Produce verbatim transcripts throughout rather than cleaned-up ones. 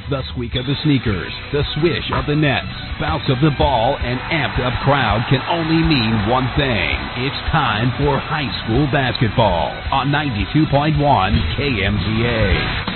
The squeak of the sneakers, the swish of the nets, bounce of the ball, and amped-up crowd can only mean one thing. It's time for high school basketball on ninety-two point one K M T A.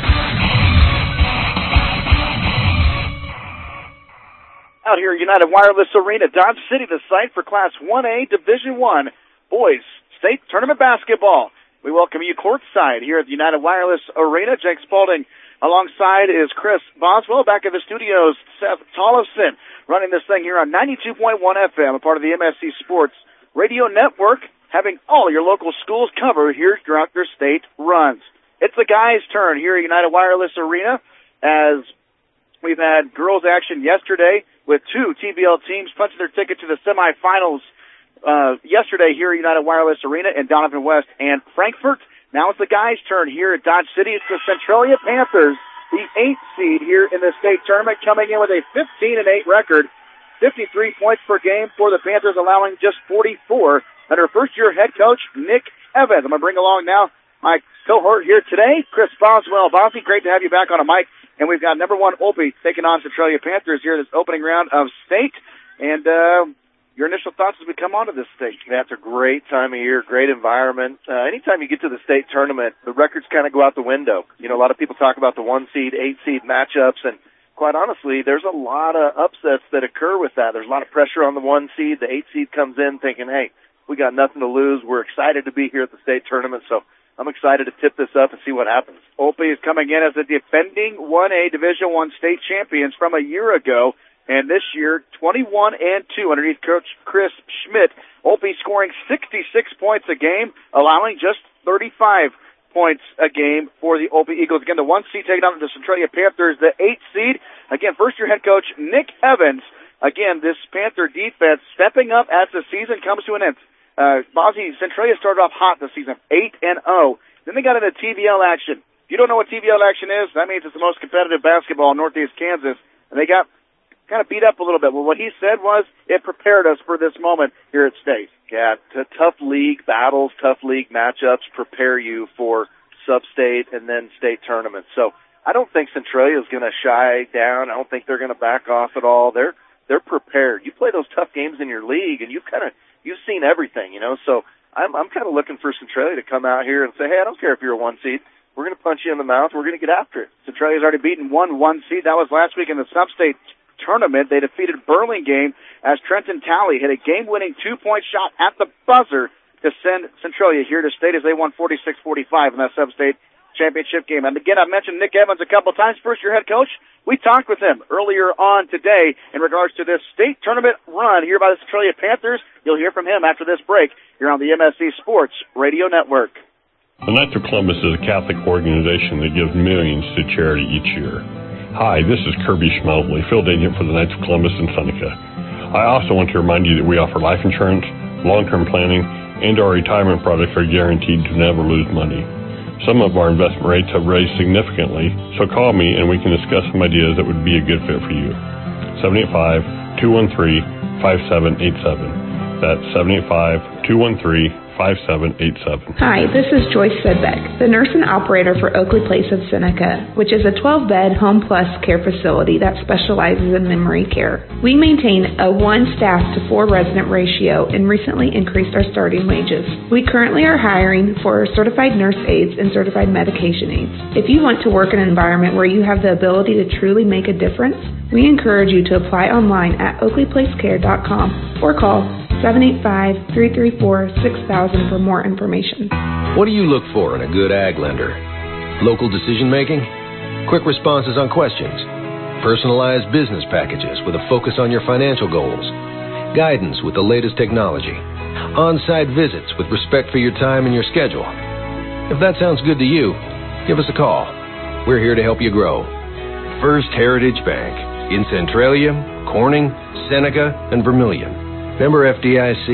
Out here at United Wireless Arena, Dodge City, the site for Class one A Division one Boys State Tournament Basketball. We welcome you courtside here at the United Wireless Arena. Jake Spalding alongside is Chris Boswell. Back at the studios, Seth Tollefson running this thing here on ninety-two point one F M, a part of the M S C Sports Radio Network, having all your local schools covered here throughout their state runs. It's the guys' turn here at United Wireless Arena as we've had girls action yesterday with two T B L teams punching their ticket to the semifinals uh, yesterday here at United Wireless Arena in Donovan West and Frankfort. Now it's the guys' turn here at Dodge City. It's the Centralia Panthers, the eighth seed here in the state tournament, coming in with a fifteen and eight record, fifty-three points per game for the Panthers, allowing just forty-four under first-year head coach Nick Evans. I'm going to bring along now my cohort here today, Chris Boswell. Bosby, great to have you back on a mic. And we've got number one Opie taking on Centralia Panthers here this opening round of state. And uh, your initial thoughts as we come onto this state? That's a great time of year, great environment. Uh, anytime you get to the state tournament, the records kind of go out the window. You know, a lot of people talk about the one seed, eight seed matchups, and quite honestly, there's a lot of upsets that occur with that. There's a lot of pressure on the one seed. The eight seed comes in thinking, hey, we got nothing to lose. We're excited to be here at the state tournament, so I'm excited to tip this up and see what happens. Opie is coming in as the defending one A Division one state champions from a year ago, and this year twenty-one and two underneath Coach Chris Schmidt. Opie scoring sixty-six points a game, allowing just thirty-five points a game for the Opie Eagles. Again, the one seed taking on the Centralia Panthers, the eight seed. Again, first-year head coach Nick Evans. Again, this Panther defense stepping up as the season comes to an end. Uh, Bozzy, Centralia started off hot this season, eight and oh. Then they got into T V L action. If you don't know what T V L action is, that means it's the most competitive basketball in Northeast Kansas. And they got kind of beat up a little bit. Well, what he said was it prepared us for this moment here at state. Yeah, t- tough league battles, tough league matchups prepare you for sub-state and then state tournaments. So I don't think Centralia is going to shy down. I don't think they're going to back off at all. They're they're prepared. You play those tough games in your league, and you've kind of You've seen everything, you know, so I'm, I'm kind of looking for Centralia to come out here and say, hey, I don't care if you're a one seed. We're going to punch you in the mouth. We're going to get after it. Centralia's already beaten one one seed. That was last week in the sub-state tournament. They defeated Burlingame as Trenton Talley hit a game-winning two-point shot at the buzzer to send Centralia here to state as they won forty-six forty-five in that sub-state championship game. And again, I mentioned Nick Evans a couple of times, first-year head coach. We talked with him earlier on today in regards to this state tournament run here by the Centralia Panthers. You'll hear from him after this break here on the M S C Sports Radio Network. The Knights of Columbus is a Catholic organization that gives millions to charity each year. Hi, this is Kirby Schmelzley, field agent for the Knights of Columbus in Seneca. I also want to remind you that we offer life insurance, long-term planning, and our retirement products are guaranteed to never lose money. Some of our investment rates have raised significantly, so call me and we can discuss some ideas that would be a good fit for you. seven eight five, two one three, five seven eight seven. That's seven eight five, two one three, five seven eight seven. Hi, this is Joyce Sedbeck, the nurse and operator for Oakley Place of Seneca, which is a twelve-bed Home Plus care facility that specializes in memory care. We maintain a one-staff to four-resident ratio and recently increased our starting wages. We currently are hiring for certified nurse aides and certified medication aides. If you want to work in an environment where you have the ability to truly make a difference, we encourage you to apply online at oakley place care dot com or call seven eight five, three three four, six thousand for more information. What do you look for in a good ag lender? Local decision making? Quick responses on questions? Personalized business packages with a focus on your financial goals? Guidance with the latest technology? On-site visits with respect for your time and your schedule? If that sounds good to you, give us a call. We're here to help you grow. First Heritage Bank in Centralia, Corning, Seneca, and Vermilion. Member F D I C,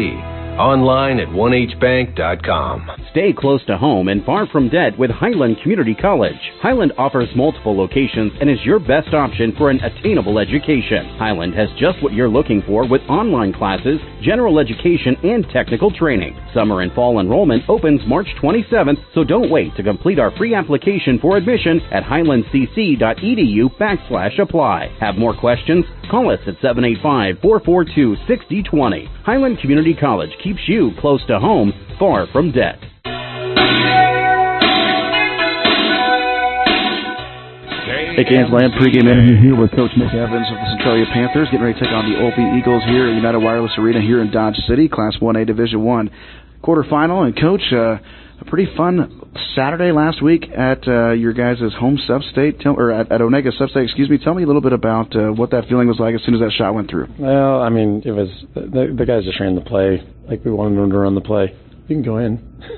Online at one h bank dot com. Stay close to home and far from debt with Highland Community College. Highland offers multiple locations and is your best option for an attainable education. Highland has just what you're looking for with online classes, general education, and technical training. Summer and fall enrollment opens March twenty-seventh, so don't wait to complete our free application for admission at highlandcc.edu backslash apply. Have more questions? Call us at seven eight five, four four two, six zero two zero. Highland Community College keeps you close to home, far from debt. Hey, Cairns Land pregame interview here with Coach Nick Evans of the Centralia Panthers, getting ready to take on the O P Eagles here at United Wireless Arena here in Dodge City, Class one A Division one quarterfinal. And Coach, uh, a pretty fun Saturday last week at uh, your guys' home sub-state, tell, or at, at Onega sub-state, excuse me. Tell me a little bit about uh, what that feeling was like as soon as that shot went through. Well, I mean, it was the, the guys just ran the play like we wanted them to run the play. You can go in.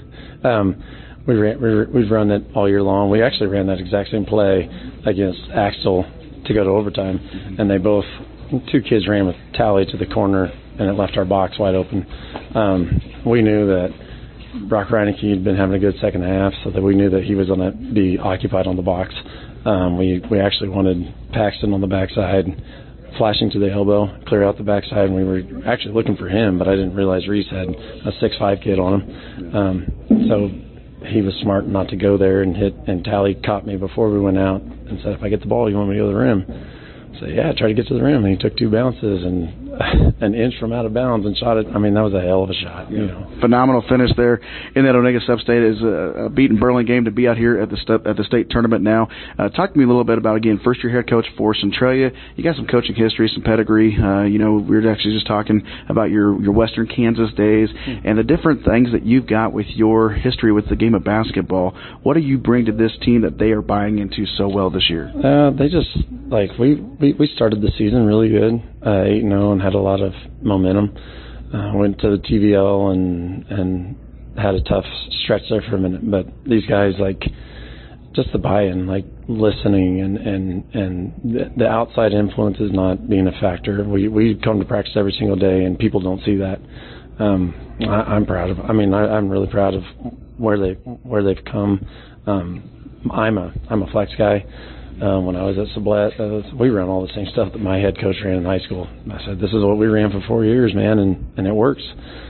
um, we ran, we, we've run it all year long. We actually ran that exact same play against Axtell to go to overtime, mm-hmm. and they both, two kids ran with Tally to the corner, and it left our box wide open. Um, we knew that Brock Reineke had been having a good second half, so that we knew that he was going to be occupied on the box. Um, we, we actually wanted Paxton on the backside, flashing to the elbow, clear out the backside, and we were actually looking for him, but I didn't realize Reese had a six five kid on him. Um, so he was smart not to go there and hit, and Tally caught me before we went out and said, if I get the ball, you want me to go to the rim? I said, yeah, try to get to the rim. And he took two bounces and an inch from out of bounds and shot it. I mean, that was a hell of a shot. You know, phenomenal finish there in that Onega sub-state. Is a, a beaten Burlingame to be out here at the st- at the state tournament now. Uh, talk to me a little bit about, again, first year head coach for Centralia. You got some coaching history, some pedigree. Uh, you know, we were actually just talking about your your Western Kansas days mm-hmm. and the different things that you've got with your history with the game of basketball. What do you bring to this team that they are buying into so well this year? Uh, they just like we, we we started the season really good. Uh, eight and oh and had a lot of momentum. Uh, went to the T V L and and had a tough stretch there for a minute. But these guys, like, just the buy-in, like listening and and and the, the outside influence is not being a factor. We we come to practice every single day, and people don't see that. Um, I, I'm proud of. I mean, I, I'm really proud of where they where they've come. Um, I'm a I'm a flex guy. Um, when I was at Sublette, uh, we ran all the same stuff that my head coach ran in high school. I said, this is what we ran for four years, man, and, and it works.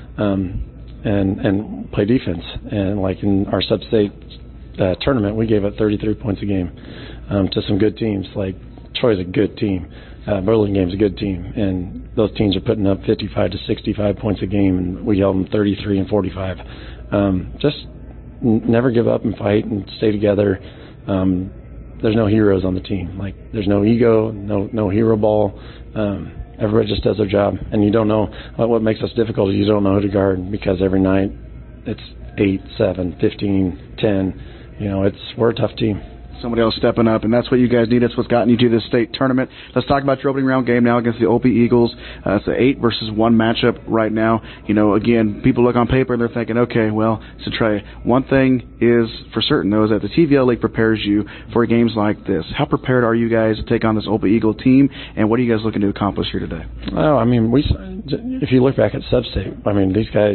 Um, and and play defense. And like in our sub-state uh, tournament, we gave up thirty-three points a game um, to some good teams. Like Troy's a good team. Uh, Burlingame's a good team. And those teams are putting up fifty-five to sixty-five points a game, and we held them thirty-three and forty-five. Um, just n- never give up and fight and stay together. Um, There's no heroes on the team. Like, there's no ego, no no hero ball. Um, everybody just does their job. And you don't know, what makes us difficult is you don't know who to guard, because every night it's eight, seven, fifteen, ten. You know, it's we're a tough team. Somebody else stepping up, and that's what you guys need. That's what's gotten you to this state tournament. Let's talk about your opening round game now against the O P Eagles. Uh, it's an eight versus one matchup right now. You know, again, people look on paper and they're thinking, okay, well, Centralia. One thing is for certain, though, is that the T V L League prepares you for games like this. How prepared are you guys to take on this O P Eagle team, and what are you guys looking to accomplish here today? Well, I mean, we if you look back at sub-state, I mean, these guys,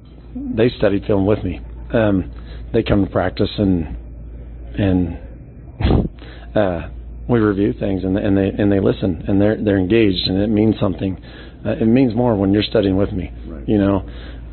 they studied film with me. Um, they come to practice and and. Uh, we review things and, and they and they listen and they're they're engaged, and it means something. Uh, it means more when you're studying with me. Right. You know,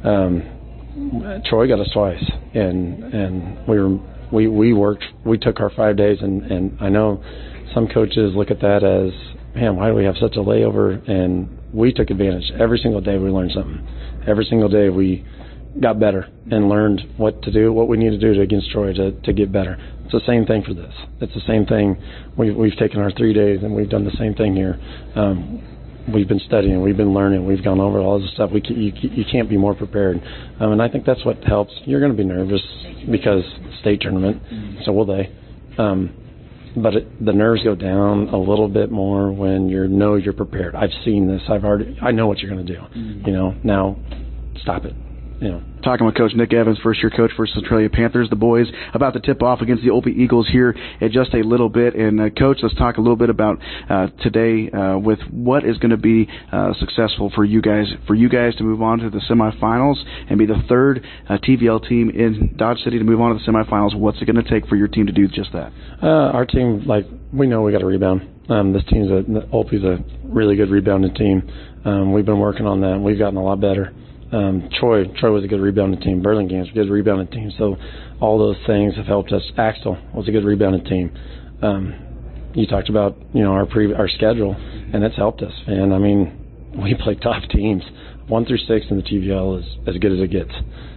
um, Troy got us twice, and and we were we we worked. We took our five days, and and I know some coaches look at that as, man, why do we have such a layover? And we took advantage. Every single day we learned something. Every single day we got better and learned what to do, what we need to do to, against Troy to, to get better. It's the same thing for this. It's the same thing. We've, we've taken our three days and we've done the same thing here. Um, we've been studying, we've been learning, we've gone over all this stuff. We can, you, you can't be more prepared. Um, and I think that's what helps. You're going to be nervous because state tournament, so will they. Um, but it, the nerves go down a little bit more when you know you're prepared. I've seen this. I've already. I know what you're going to do. You know. Now, stop it. you know. Talking with Coach Nick Evans, first-year coach for Centralia Panthers. The boys about to tip off against the Olpe Eagles here in just a little bit. And, uh, Coach, let's talk a little bit about uh, today uh, with what is going to be uh, successful for you guys for you guys to move on to the semifinals and be the third uh, T V L team in Dodge City to move on to the semifinals. What's it going to take for your team to do just that? Uh, our team, like, we know we got to rebound. Um, this team's a Olpe's a really good rebounding team. Um, we've been working on that. We've gotten a lot better. Um, Troy, Troy was a good rebounding team. Burlingame was a good rebounding team. So all those things have helped us. Axtell was a good rebounding team. Um, you talked about, you know, our pre, our schedule, and it's helped us. And I mean, we play tough teams. One through six in the T V L is as good as it gets.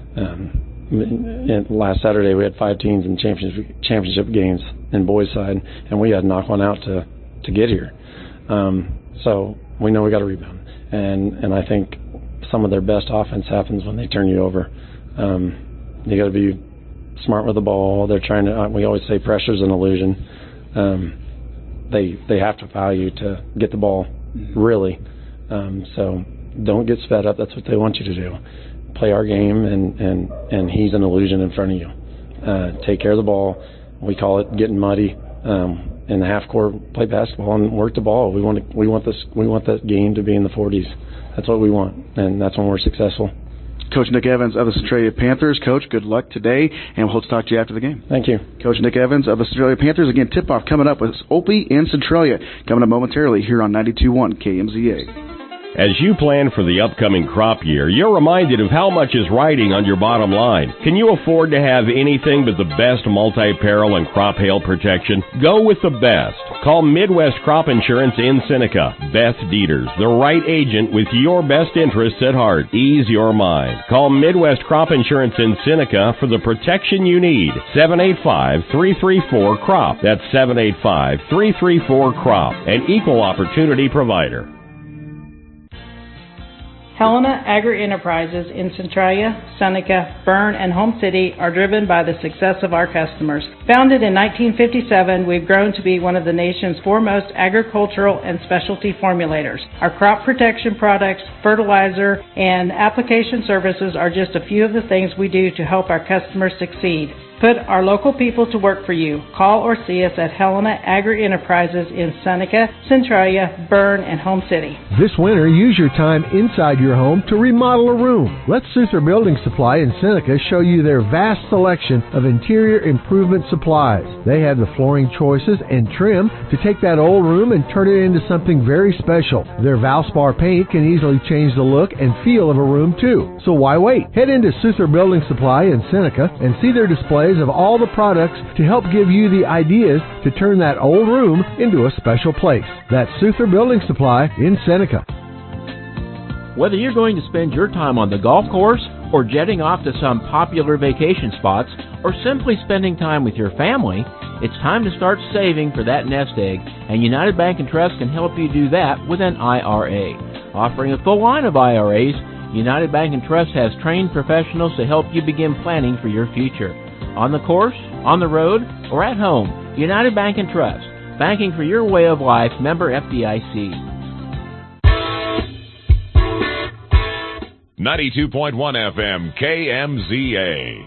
Um, and last Saturday we had five teams in championship championship games in boys side, and we had to knock one out to to get here. Um, so we know we got to rebound, and and I think some of their best offense happens when they turn you over. Um, you got to be smart with the ball. They're trying to. We always say pressure's an illusion. Um, they they have to foul you to get the ball, really. Um, so don't get sped up. That's what they want you to do. Play our game, and and and he's an illusion in front of you. Uh, take care of the ball. We call it getting muddy. Um, in the half court, play basketball and work the ball. We want to, we want this we want that game to be in the forties. That's what we want, and that's when we're successful. Coach Nick Evans of the Centralia Panthers. Coach, good luck today, and we'll talk to you after the game. Thank you. Coach Nick Evans of the Centralia Panthers. Again, tip-off coming up with Olpe and Centralia coming up momentarily here on ninety-two point one K M Z A. As you plan for the upcoming crop year, you're reminded of how much is riding on your bottom line. Can you afford to have anything but the best multi-peril and crop hail protection? Go with the best. Call Midwest Crop Insurance in Seneca. Beth Dieters, the right agent with your best interests at heart. Ease your mind. Call Midwest Crop Insurance in Seneca for the protection you need. seven eight five, three three four, C R O P. That's seven eight five, three three four, C R O P. An equal opportunity provider. Helena Agri-Enterprises in Centralia, Seneca, Berne, and Home City are driven by the success of our customers. Founded in nineteen fifty-seven, we've grown to be one of the nation's foremost agricultural and specialty formulators. Our crop protection products, fertilizer, and application services are just a few of the things we do to help our customers succeed. Put our local people to work for you. Call or see us at Helena Agri-Enterprises in Seneca, Centralia, Berne, and Home City. This winter, use your time inside your home to remodel a room. Let Souther Building Supply in Seneca show you their vast selection of interior improvement supplies. They have the flooring choices and trim to take that old room and turn it into something very special. Their Valspar paint can easily change the look and feel of a room too. So why wait? Head into Souther Building Supply in Seneca and see their display of all the products to help give you the ideas to turn that old room into a special place. That's Souther Building Supply in Seneca. Whether you're going to spend your time on the golf course or jetting off to some popular vacation spots or simply spending time with your family, it's time to start saving for that nest egg, and United Bank and Trust can help you do that with an I R A. Offering a full line of I R As, United Bank and Trust has trained professionals to help you begin planning for your future. On the course, on the road, or at home, United Bank and Trust. Banking for your way of life. Member F D I C. ninety-two point one F M K M Z A.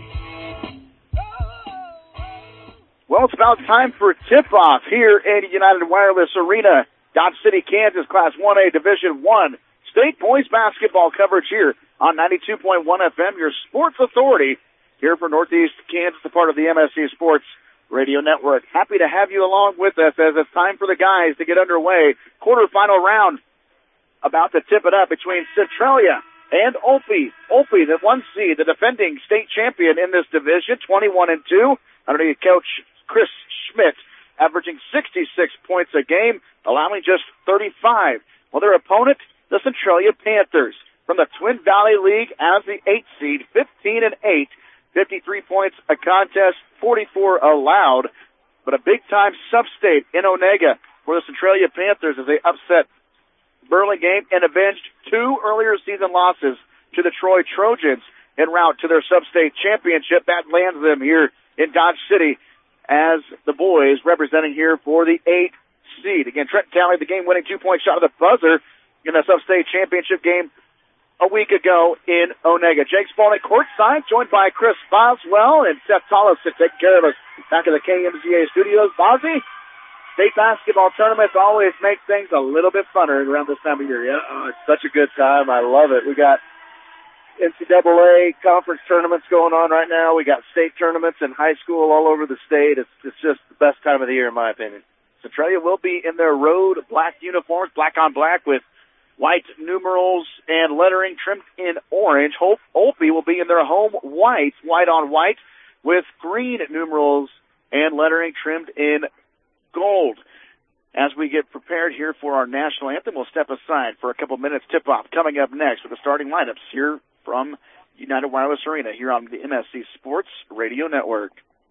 Well, it's about time for tip-off here at United Wireless Arena. Dodge City, Kansas, Class one A Division one. State boys basketball coverage here on ninety-two point one F M, your sports authority here for Northeast Kansas, a part of the M S C Sports Radio Network. Happy to have you along with us as it's time for the guys to get underway. Quarterfinal round about to tip it up between Centralia and Olpe. Olpe, the one seed, the defending state champion in this division, twenty-one and two, underneath Coach Chris Schmidt, averaging sixty-six points a game, allowing just thirty-five. Well, their opponent, the Centralia Panthers, from the Twin Valley League as the eighth seed, fifteen and eight. fifty-three points a contest, forty-four allowed, but a big-time sub-state in Onega for the Centralia Panthers as they upset Burlingame and avenged two earlier season losses to the Troy Trojans en route to their sub-state championship. That lands them here in Dodge City as the boys representing here for the eighth seed. Again, Trent Talley, the game-winning two-point shot of the buzzer in the sub-state championship game a week ago in Onega. Jake Spalding courtside, joined by Chris Boswell and Seth Tollis to take care of us back in the K M Z A studios. Bozzy, state basketball tournaments always make things a little bit funner around this time of year, yeah? Oh, it's such a good time. I love it. We got N C double A conference tournaments going on right now. We got state tournaments in high school all over the state. It's, it's just the best time of the year, in my opinion. Centralia will be in their road black uniforms, black on black with white numerals and lettering trimmed in orange. Hope Olpe will be in their home white, white on white, with green numerals and lettering trimmed in gold. As we get prepared here for our national anthem, we'll step aside for a couple minutes. Tip-off coming up next with the starting lineups here from United Wireless Arena here on the M S C Sports Radio Network.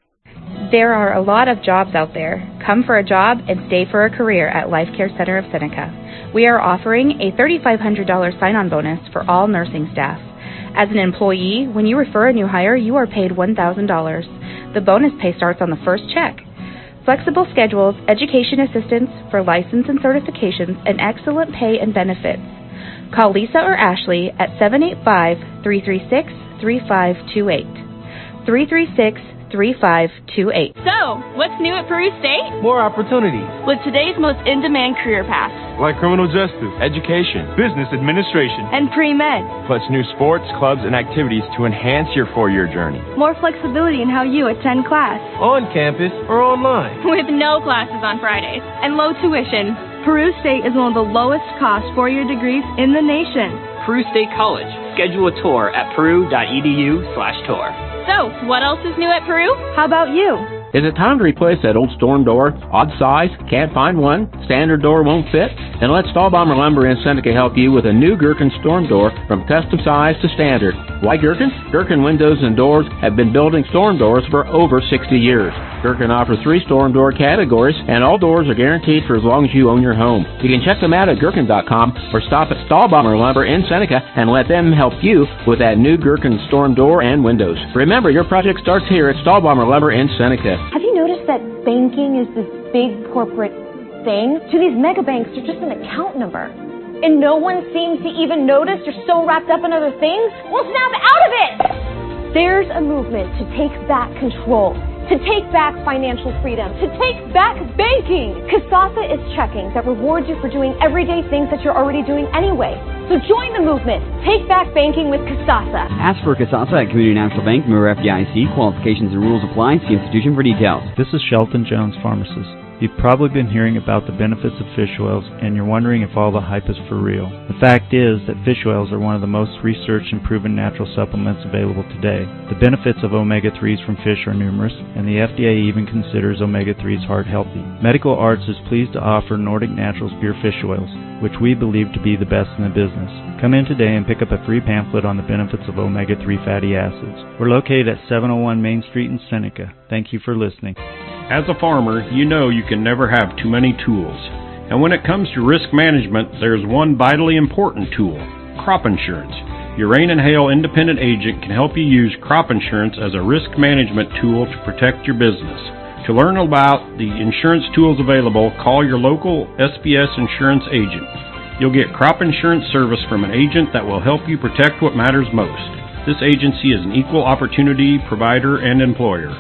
There are a lot of jobs out there. Come for a job and stay for a career at Life Care Center of Seneca. We are offering a three thousand five hundred dollars sign-on bonus for all nursing staff. As an employee, when you refer a new hire, you are paid one thousand dollars. The bonus pay starts on the first check. Flexible schedules, education assistance for license and certifications, and excellent pay and benefits. Call Lisa or Ashley at seven eight five, three three six, three five two eight. three three six, three five two eight. So, what's new at Peru State? More opportunities. With today's most in-demand career paths. Like criminal justice, education, business administration, and pre-med. Plus new sports, clubs, and activities to enhance your four-year journey. More flexibility in how you attend class. On campus or online. With no classes on Fridays. And low tuition. Peru State is one of the lowest cost four-year degrees in the nation. Peru State College. Schedule a tour at peru.edu slash tour. So, what else is new at Peru? How about you? Is it time to replace that old storm door? Odd size? Can't find one? Standard door won't fit? Then let Stahlbomber Lumber in Seneca help you with a new Gherkin storm door from custom size to standard. Why Gherkin? Gherkin Windows and Doors have been building storm doors for over sixty years. Gherkin offers three storm door categories, and all doors are guaranteed for as long as you own your home. You can check them out at Gherkin dot com or stop at Stahlbomber Lumber in Seneca and let them help you with that new Gherkin storm door and windows. Remember, your project starts here at Stahlbomber Lumber in Seneca. Have you noticed that banking is this big corporate thing? To these mega banks, they're just an account number. And no one seems to even notice you're so wrapped up in other things? Well, snap out of it! There's a movement to take back control, to take back financial freedom, to take back banking. Kasasa is checking that rewards you for doing everyday things that you're already doing anyway. So join the movement. Take back banking with Kasasa. Ask for Kasasa at Community National Bank, member F D I C. Qualifications and rules apply. See institution for details. This is Shelton Jones, pharmacist. You've probably been hearing about the benefits of fish oils, and you're wondering if all the hype is for real. The fact is that fish oils are one of the most researched and proven natural supplements available today. The benefits of omega threes from fish are numerous, and the F D A even considers omega threes heart healthy. Medical Arts is pleased to offer Nordic Naturals pure fish oils, which we believe to be the best in the business. Come in today and pick up a free pamphlet on the benefits of omega three fatty acids. We're located at seven oh one Main Street in Seneca. Thank you for listening. As a farmer, you know you can never have too many tools. And when it comes to risk management, there's one vitally important tool: crop insurance. Your Rain and Hail independent agent can help you use crop insurance as a risk management tool to protect your business. To learn about the insurance tools available, call your local S B S insurance agent. You'll get crop insurance service from an agent that will help you protect what matters most. This agency is an equal opportunity provider and employer.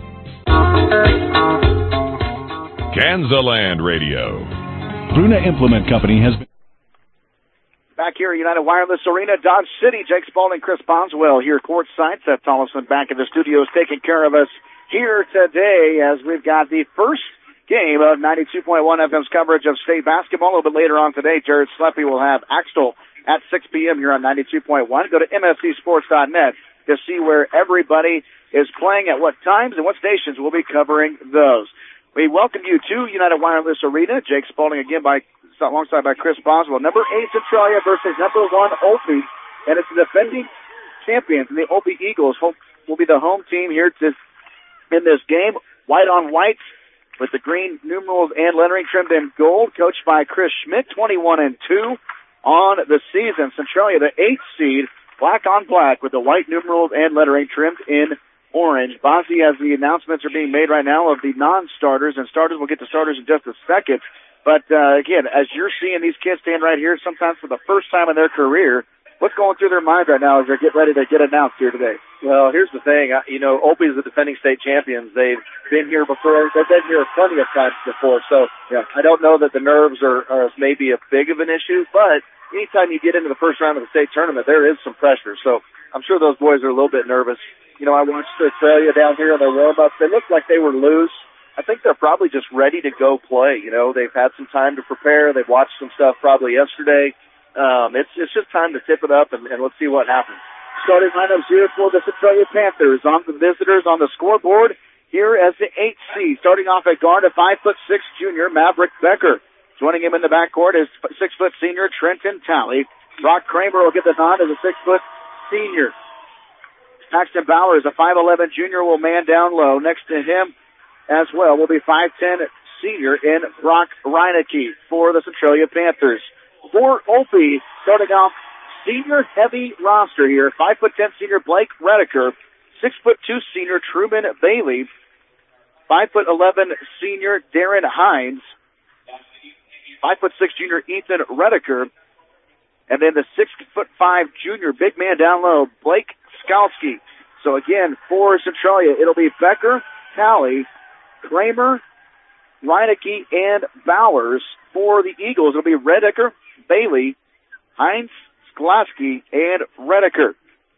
Kansaland Radio. Bruna Implement Company has been... Back here at United Wireless Arena, Dodge City, Jake Spalding, Chris Boswell here courtside. Seth Tollison back in the studios taking care of us here today as we've got the first game of ninety-two point one F M's coverage of state basketball. A little bit later on today, Jared Sleppy will have Axtell at six p.m. here on ninety-two point one. Go to M S C sports dot net to see where everybody is playing at what times and what stations. We'll be covering those. We welcome you to United Wireless Arena. Jake Spalding again by alongside by Chris Boswell. Number eight Centralia versus number one Olpe, and it's the defending champions. And the Olpe Eagles will be the home team here to in this game. White on white with the green numerals and lettering trimmed in gold. Coached by Chris Schmidt, twenty-one and two on the season. Centralia, the eighth seed, black on black with the white numerals and lettering trimmed in orange. Bozzy, as the announcements are being made right now of the non-starters, and starters, we'll get to starters in just a second. But, uh, again, as you're seeing these kids stand right here, sometimes for the first time in their career, what's going through their minds right now as they're getting ready to get announced here today? Well, here's the thing. I, you know, Opie is the defending state champions. They've been here before. They've been here plenty of times before. So yeah, I don't know that the nerves are, are maybe a big of an issue, but anytime you get into the first round of the state tournament, there is some pressure. So I'm sure those boys are a little bit nervous. You know, I watched Australia down here in their warm-ups. They looked like they were loose. I think they're probably just ready to go play. You know, they've had some time to prepare. They've watched some stuff probably yesterday. Um, it's, it's just time to tip it up, and, and let's see what happens. Starting lineups here for the Centralia Panthers on the visitors on the scoreboard here as the eighth seed. Starting off at guard, a five foot six junior, Maverick Becker. Joining him in the backcourt is six foot senior, Trenton Talley. Brock Kramer will get the nod as a six foot senior. Paxton Bowers, a five eleven junior, will man down low. Next to him as well will be five ten senior in Brock Reineke for the Centralia Panthers. For Opie, starting off senior heavy roster here. five foot ten senior Blake Redeker, six foot two senior Truman Bailey, five foot eleven senior Darren Hines, five foot six junior Ethan Redeker, and then the six foot five junior big man down low, Blake Skalski. So again, for Centralia, it'll be Becker, Talley, Kramer, Reineke, and Bowers. For the Eagles, it'll be Redeker, Bailey, Hines, Skalski, and Redeker.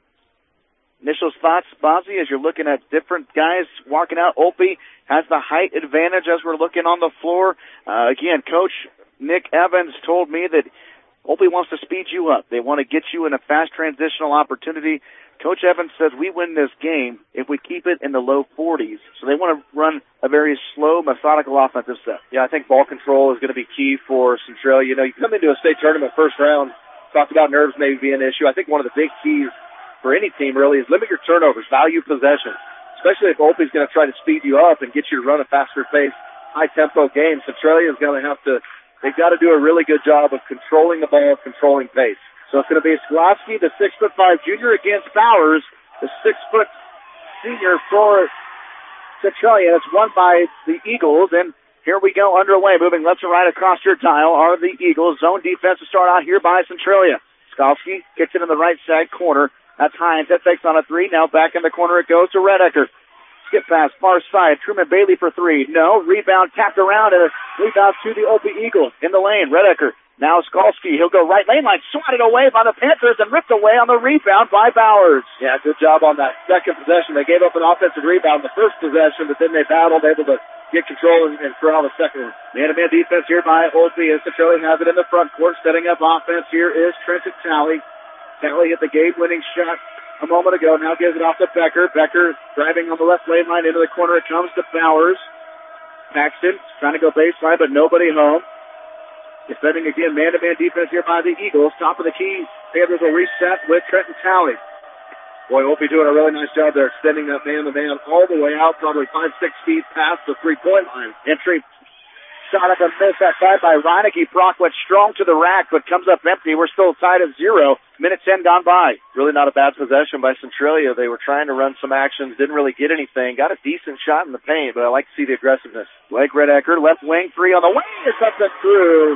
Initial thoughts, Bozzy, as you're looking at different guys walking out. Opie has the height advantage as we're looking on the floor. Uh, again, Coach Nick Evans told me that Opie wants to speed you up. They want to get you in a fast transitional opportunity. Coach Evans says we win this game if we keep it in the low forties. So they want to run a very slow, methodical offensive set. Yeah, I think ball control is going to be key for Centralia. You know, you come into a state tournament first round, talked about nerves maybe being an issue. I think one of the big keys for any team really is limit your turnovers, value possession, especially if Opie's going to try to speed you up and get you to run a faster pace, high tempo game. Centralia is going to have to, they've got to do a really good job of controlling the ball, controlling pace. So it's going to be Skalski, the six foot five junior, against Bowers, the six foot senior for Centralia. That's won by the Eagles, and here we go underway. Moving left to right across your tile are the Eagles. Zone defense to start out here by Centralia. Skalski kicks it in the right side corner. That's Hines. That takes on a three. Now back in the corner it goes to Redeker. Skip pass, far side. Truman Bailey for three. No. Rebound tapped around, and a rebound to the Opie Eagles in the lane. Redeker. Now Skalski, he'll go right lane line, swatted away by the Panthers and ripped away on the rebound by Bowers. Yeah, good job on that second possession. They gave up an offensive rebound the first possession, but then they battled, able to get control and, and throw out the second one. Man-to-man defense here by Opie as Centralia has it in the front court. Setting up offense here is Trenton Talley. Talley hit the game-winning shot a moment ago. Now gives it off to Becker. Becker driving on the left lane line into the corner. It comes to Bowers. Paxton trying to go baseline, but nobody home. Defending again, man-to-man defense here by the Eagles. Top of the key, Panthers will reset with Trenton Talley. Boy, Opie doing a really nice job there, extending that man-to-man all the way out, probably five, six feet past the three-point line. Entry shot up and miss that side by Reineke. Brock went strong to the rack, but comes up empty. We're still tied at zero. Minute ten gone by. Really not a bad possession by Centralia. They were trying to run some actions, didn't really get anything. Got a decent shot in the paint, but I like to see the aggressiveness. Blake Redeker, left wing, three on the wing. It's up and through.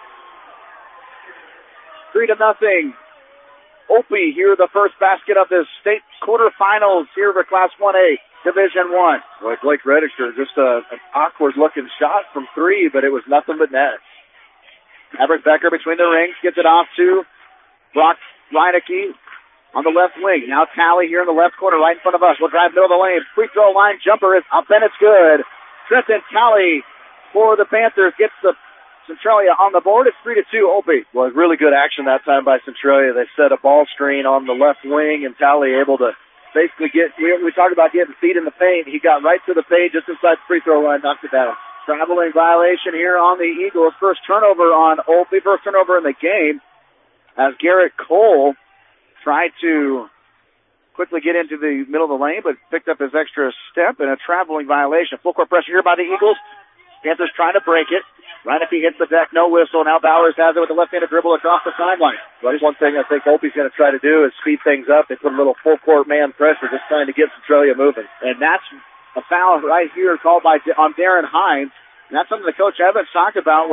Three to nothing. Opie here, the first basket of the state quarterfinals here for Class one A, Division one. Boy, Blake Redeker, just a, an awkward-looking shot from three, but it was nothing but net. Maverick Becker between the rings, gets it off to Brock Reineke on the left wing. Now Talley here in the left corner, right in front of us. We'll drive middle of the lane. Free throw line jumper is up, and it's good. Trenton Talley for the Panthers gets the Centralia on the board. It's three to two, Opie. Well, really good action that time by Centralia. They set a ball screen on the left wing, and Talley able to basically get, we, we talked about getting feet in the paint. He got right to the paint just inside the free throw line, knocked it down. Traveling violation here on the Eagles. First turnover on Opie, first turnover in the game as Garrett Cole tried to quickly get into the middle of the lane, but picked up his extra step and a traveling violation. Full court pressure here by the Eagles. Panthers trying to break it. Reineke hits the deck, no whistle. Now Bowers has it with the left-handed dribble across the sideline. Well, that's one thing I think Opie's going to try to do is speed things up. They put a little full-court man pressure, just trying to get Centralia moving. And that's a foul right here called by on Darren Hines. And that's something that Coach Evans talked about was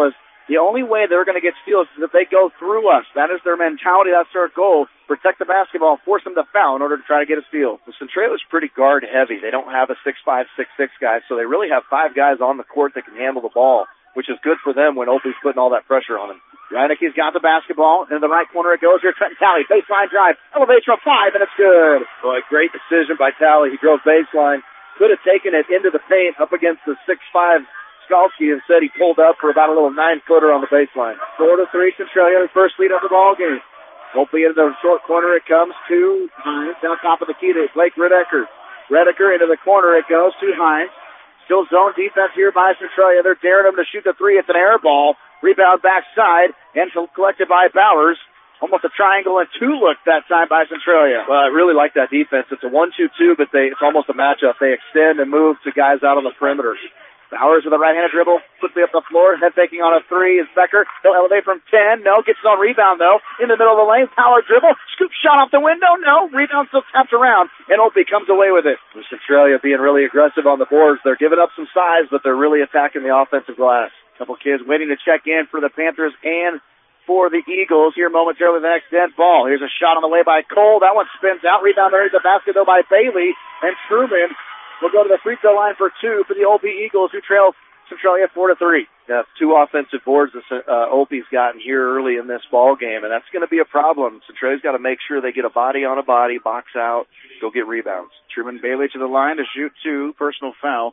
The only way they're going to get steals is if they go through us. That is their mentality. That's their goal. Protect the basketball, force them to foul in order to try to get a steal. The Centralia is pretty guard heavy. They don't have a six five, six six guy, so they really have five guys on the court that can handle the ball, which is good for them when Opie's putting all that pressure on them. Reineke's got the basketball. In the right corner it goes. Here's Trenton Talley. Baseline drive. Elevates from five, and it's good. Boy, great decision by Talley. He drove baseline. Could have taken it into the paint up against the six five Skalski. Instead, he pulled up for about a little nine-footer on the baseline. Four to three, Centralia, the first lead of the ball game. Opie into the short corner it comes to Hines. Down top of the key to Blake Redeker. Redeker into the corner it goes to Hines. Still zone defense here by Centralia. They're daring him to shoot the three. It's an air ball. Rebound backside and collected by Bowers. Almost a triangle and two look that time by Centralia. Well, I really like that defense. It's a one two two, but they, it's almost a matchup. They extend and move to guys out on the perimeter. Bowers with a right-handed dribble, quickly up the floor, head faking on a three is Becker. He'll elevate from ten. No, gets his own rebound though. In the middle of the lane, power dribble, scoop shot off the window. No, rebound still tapped around, and Opie comes away with it. With Centralia being really aggressive on the boards. They're giving up some size, but they're really attacking the offensive glass. Couple kids waiting to check in for the Panthers and for the Eagles here momentarily. The next dead ball. Here's a shot on the way by Cole. That one spins out. Rebound underneath the basket though by Bailey, and Truman will go to the free throw line for two for the Opie Eagles, who trail Centralia four to three. Yeah, two offensive boards that uh, Opie's gotten here early in this ball game, and that's going to be a problem. Centralia's got to make sure they get a body on a body, box out, go get rebounds. Truman Bailey to the line to shoot two, personal foul.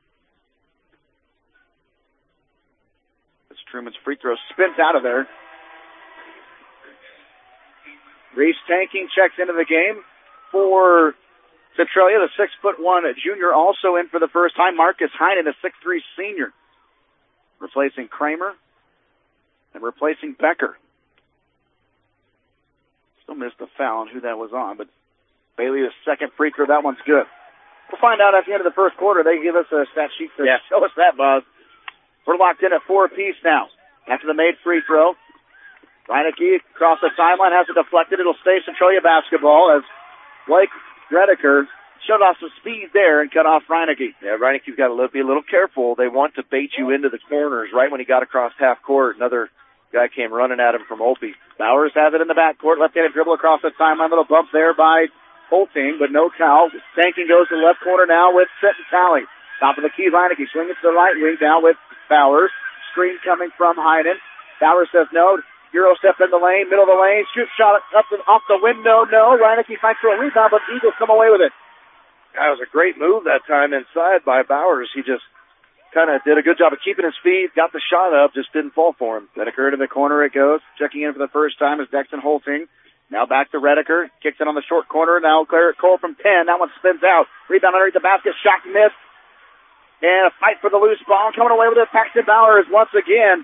It's Truman's free throw spins out of there. Reese Tanking checks into the game for Centralia, the six foot one junior, also in for the first time. Marcus Heinen, a six three senior, replacing Kramer and replacing Becker. Still missed the foul on who that was on, but Bailey, the second free throw, that one's good. We'll find out at the end of the first quarter. They give us a stat sheet to yeah. show us that, Buzz. We're locked in at four apiece now. After the made free throw, Reineke across the timeline has it deflected. It'll stay Centralia basketball as Blake Redeker showed off some speed there and cut off Reineke. Yeah, Reineke's got to be a little careful. They want to bait you into the corners. Right when he got across half court, another guy came running at him from Opie. Bowers has it in the backcourt. Left-handed dribble across the timeline. Little bump there by Holting, but no foul. Tanking goes to the left corner now with Trenton Talley. Top of the key, Reineke swinging to the right wing down with Bowers. Screen coming from Heinen. Bowers says no. Euro step in the lane, middle of the lane, shoot shot up the, off the window. No, Reineke fights for a rebound, but the Eagles come away with it. That was a great move that time inside by Bowers. He just kind of did a good job of keeping his feet, got the shot up, just didn't fall for him. Redeker to the corner it goes. Checking in for the first time is Dexton Holting. Now back to Redeker. Kicks it on the short corner. Now Claret Cole from ten. That one spins out. Rebound underneath the basket. Shot missed. And a fight for the loose ball. Coming away with it, Paxton Bowers once again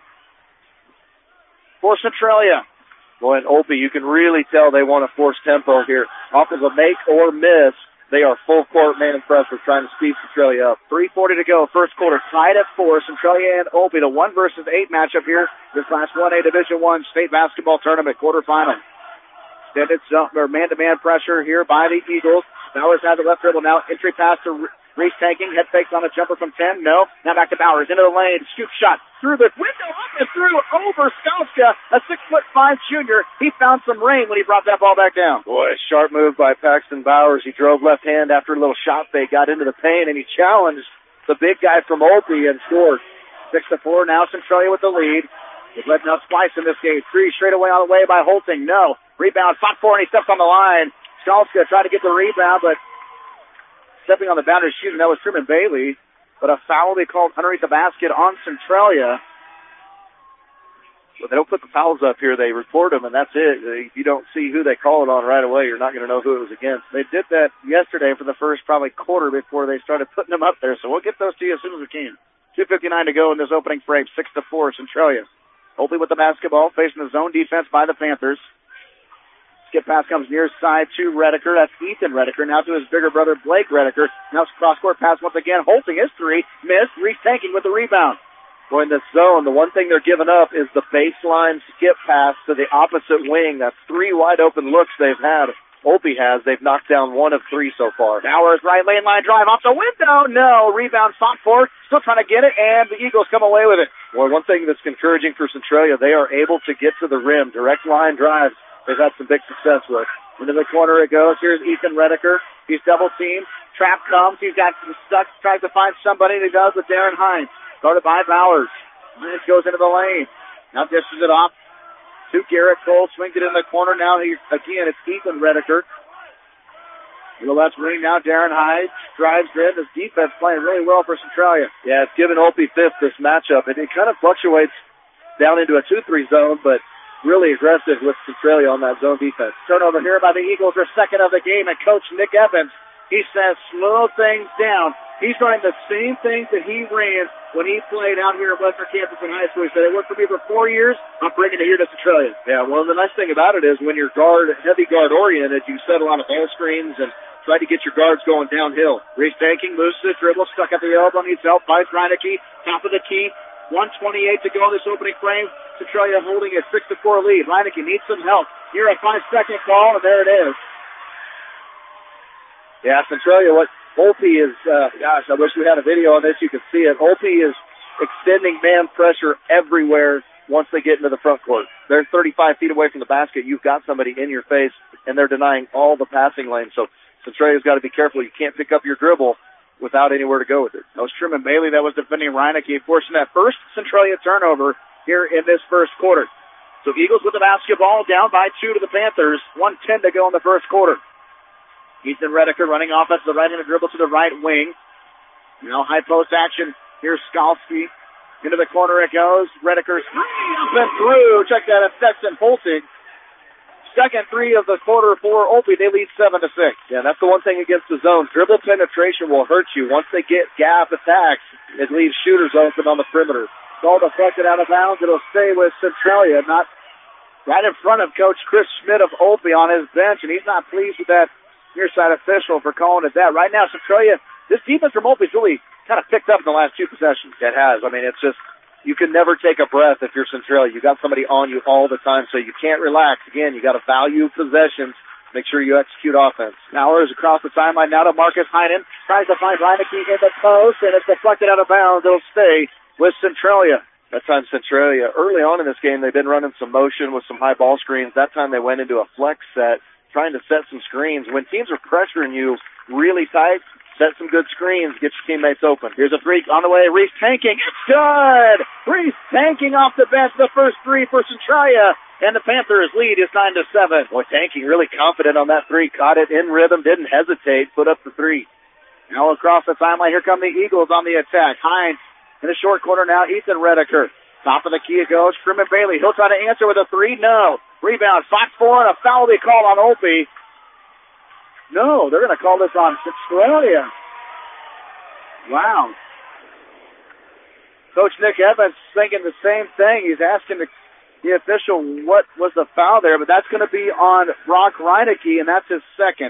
for Centralia. Boy, and Opie, you can really tell they want to force tempo here. Off of a make or miss, they are full court man and pressure trying to speed Centralia up. three forty to go. First quarter tied at four. Centralia and Opie, the one versus eight matchup here. This last one A Division One state basketball tournament quarterfinal. Extended zone or man-to-man pressure here by the Eagles. Bowers has the left dribble now. Entry pass to Reese Tanking. Head fakes on a jumper from ten. No. Now back to Bowers. Into the lane. Scoop shot. Through the window. Up and through. Over Skalska. A six foot five junior. He found some rain when he brought that ball back down. Boy, sharp move by Paxton Bowers. He drove left hand after a little shot fake. Got into the paint and he challenged the big guy from Opie and scored. Six to four. Now Centralia with the lead. He's letting out Splice in this game. Three straight away on the way by Holting. No. Rebound. Fought for and he steps on the line. Skalska tried to get the rebound, but stepping on the boundary shooting, that was Truman Bailey. But a foul they called underneath the basket on Centralia. But they don't put the fouls up here. They report them, and that's it. If you don't see who they call it on right away, you're not going to know who it was against. They did that yesterday for the first probably quarter before they started putting them up there. So we'll get those to you as soon as we can. two fifty-nine to go in this opening frame. six to four, Centralia. Opie with the basketball, facing the zone defense by the Panthers. Skip pass comes near side to Redeker. That's Ethan Redeker. Now to his bigger brother, Blake Redeker. Now cross-court pass once again. Holting his three. Missed. Reese Tanking with the rebound. Boy, in this zone, the one thing they're giving up is the baseline skip pass to the opposite wing. That's three wide open looks they've had Opie has. They've knocked down one of three so far. Bowers, right lane line drive off the window. No. Rebound fought for. Still trying to get it, and the Eagles come away with it. Well, one thing that's encouraging for Centralia, they are able to get to the rim. Direct line drives they've had some big success with. Into the corner it goes. Here's Ethan Redeker. He's double teamed. Trap comes. He's got some stuck. Tries to find somebody. He does with Darren Hines. Guarded by Bowers. Hines goes into the lane. Now dishes it off to Garrett Cole. Swings it in the corner. Now he, again, it's Ethan Redeker. In the left wing now, Darren Hines drives in. His defense playing really well for Centralia. Yeah, it's given Opie fifth this matchup. And it kind of fluctuates down into a two three zone, but really aggressive with Centralia on that zone defense. Turnover here by the Eagles, their second of the game, and Coach Nick Evans, he says slow things down. He's running the same things that he ran when he played out here at Western Campus in high school. He said, it worked for me for four years. I'm bringing it here to Centralia. Yeah, well, the nice thing about it is when you're guard, heavy guard oriented, you set a lot of ball screens and try to get your guards going downhill. Reese tanking, moves to the dribble, stuck at the elbow, needs help, finds Reineke, top of the key. one twenty-eight to go in this opening frame. Centralia holding a six to four lead. Reineke needs some help. Here a five-second call, and there it is. Yeah, Centralia, what Opie is, uh, gosh, I wish we had a video on this. You could see it. Opie is extending man pressure everywhere once they get into the front court. They're thirty-five feet away from the basket. You've got somebody in your face, and they're denying all the passing lanes. So Centralia's got to be careful. You can't pick up your dribble without anywhere to go with it. That was Truman Bailey that was defending Reineke, forcing that first Centralia turnover here in this first quarter. So Eagles with the basketball, down by two to the Panthers. one ten to go in the first quarter. Ethan Redeker running off at the right-handed dribble to the right wing. Now high post action. Here's Skalski. Into the corner it goes. Redeker's up and through. Check that, it's Sexton Holting. Second three of the quarter for Opie. They lead seven to six. Yeah, that's the one thing against the zone. Dribble penetration will hurt you. Once they get gap attacks, it leaves shooters open on the perimeter. Ball deflected out of bounds. It'll stay with Centralia, not right in front of Coach Chris Schmidt of Opie on his bench, and he's not pleased with that near side official for calling it that. Right now, Centralia, this defense from Opie's really kind of picked up in the last two possessions. It has. I mean, it's just, you can never take a breath if you're Centralia. You got somebody on you all the time, so you can't relax. Again, you got to value possessions. Make sure you execute offense. Bowers across the timeline now to Marcus Heinen. Tries to find Reineke in the post, and it's deflected out of bounds. It'll stay with Centralia. That time Centralia, early on in this game, they've been running some motion with some high ball screens. That time they went into a flex set, trying to set some screens. When teams are pressuring you really tight, set some good screens, get your teammates open. Here's a three on the way. Reese tanking. It's good! Reese tanking off the bench. The first three for Centralia. And the Panthers lead is nine to seven. Boy, tanking really confident on that three. Caught it in rhythm, didn't hesitate, put up the three. Now across the timeline, here come the Eagles on the attack. Hines in the short corner now. Ethan Redeker. Top of the key it goes. Truman Bailey. He'll try to answer with a three. No. Rebound. Fox four and a foul will be called on Opie. No, they're going to call this on Centralia. Wow. Coach Nick Evans thinking the same thing. He's asking the, the official what was the foul there, but that's going to be on Brock Reineke, and that's his second.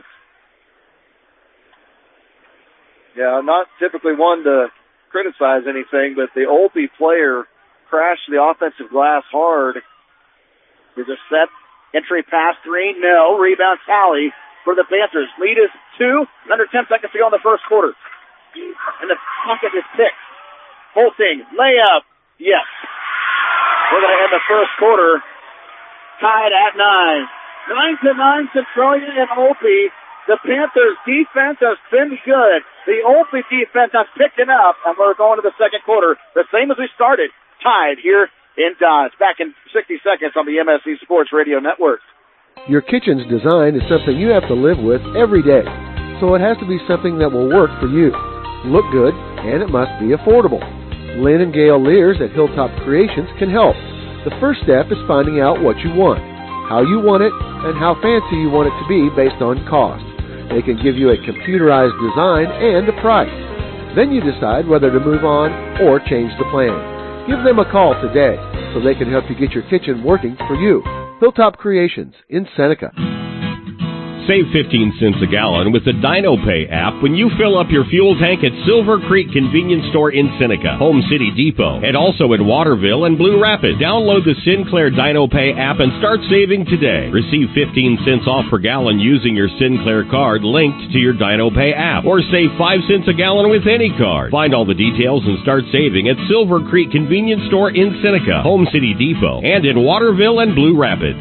Yeah, not typically one to criticize anything, but the Opie player crashed the offensive glass hard. There's a set entry pass three. No. Rebound tally for the Panthers. Lead is two. Under ten seconds to go in the first quarter. And the pocket is picked. Holting. Layup. Yes. We're going to end the first quarter tied at nine. Nine to nine, Centralia and Opie. The Panthers' defense has been good. The Opie defense has picked it up, and we're going to the second quarter the same as we started. Tied here in Dodge. Back in sixty seconds on the M S C Sports Radio Network. Your kitchen's design is something you have to live with every day, so it has to be something that will work for you, look good, and it must be affordable. Lynn and Gail Lears at Hilltop Creations can help. The first step is finding out what you want, how you want it, and how fancy you want it to be based on cost. They can give you a computerized design and a price. Then you decide whether to move on or change the plan. Give them a call today so they can help you get your kitchen working for you. Hilltop Creations in Seneca. Save fifteen cents a gallon with the DinoPay app when you fill up your fuel tank at Silver Creek Convenience Store in Seneca, Home City Depot, and also in Waterville and Blue Rapids. Download the Sinclair DinoPay app and start saving today. Receive fifteen cents off per gallon using your Sinclair card linked to your DinoPay app, or save five cents a gallon with any card. Find all the details and start saving at Silver Creek Convenience Store in Seneca, Home City Depot, and in Waterville and Blue Rapids.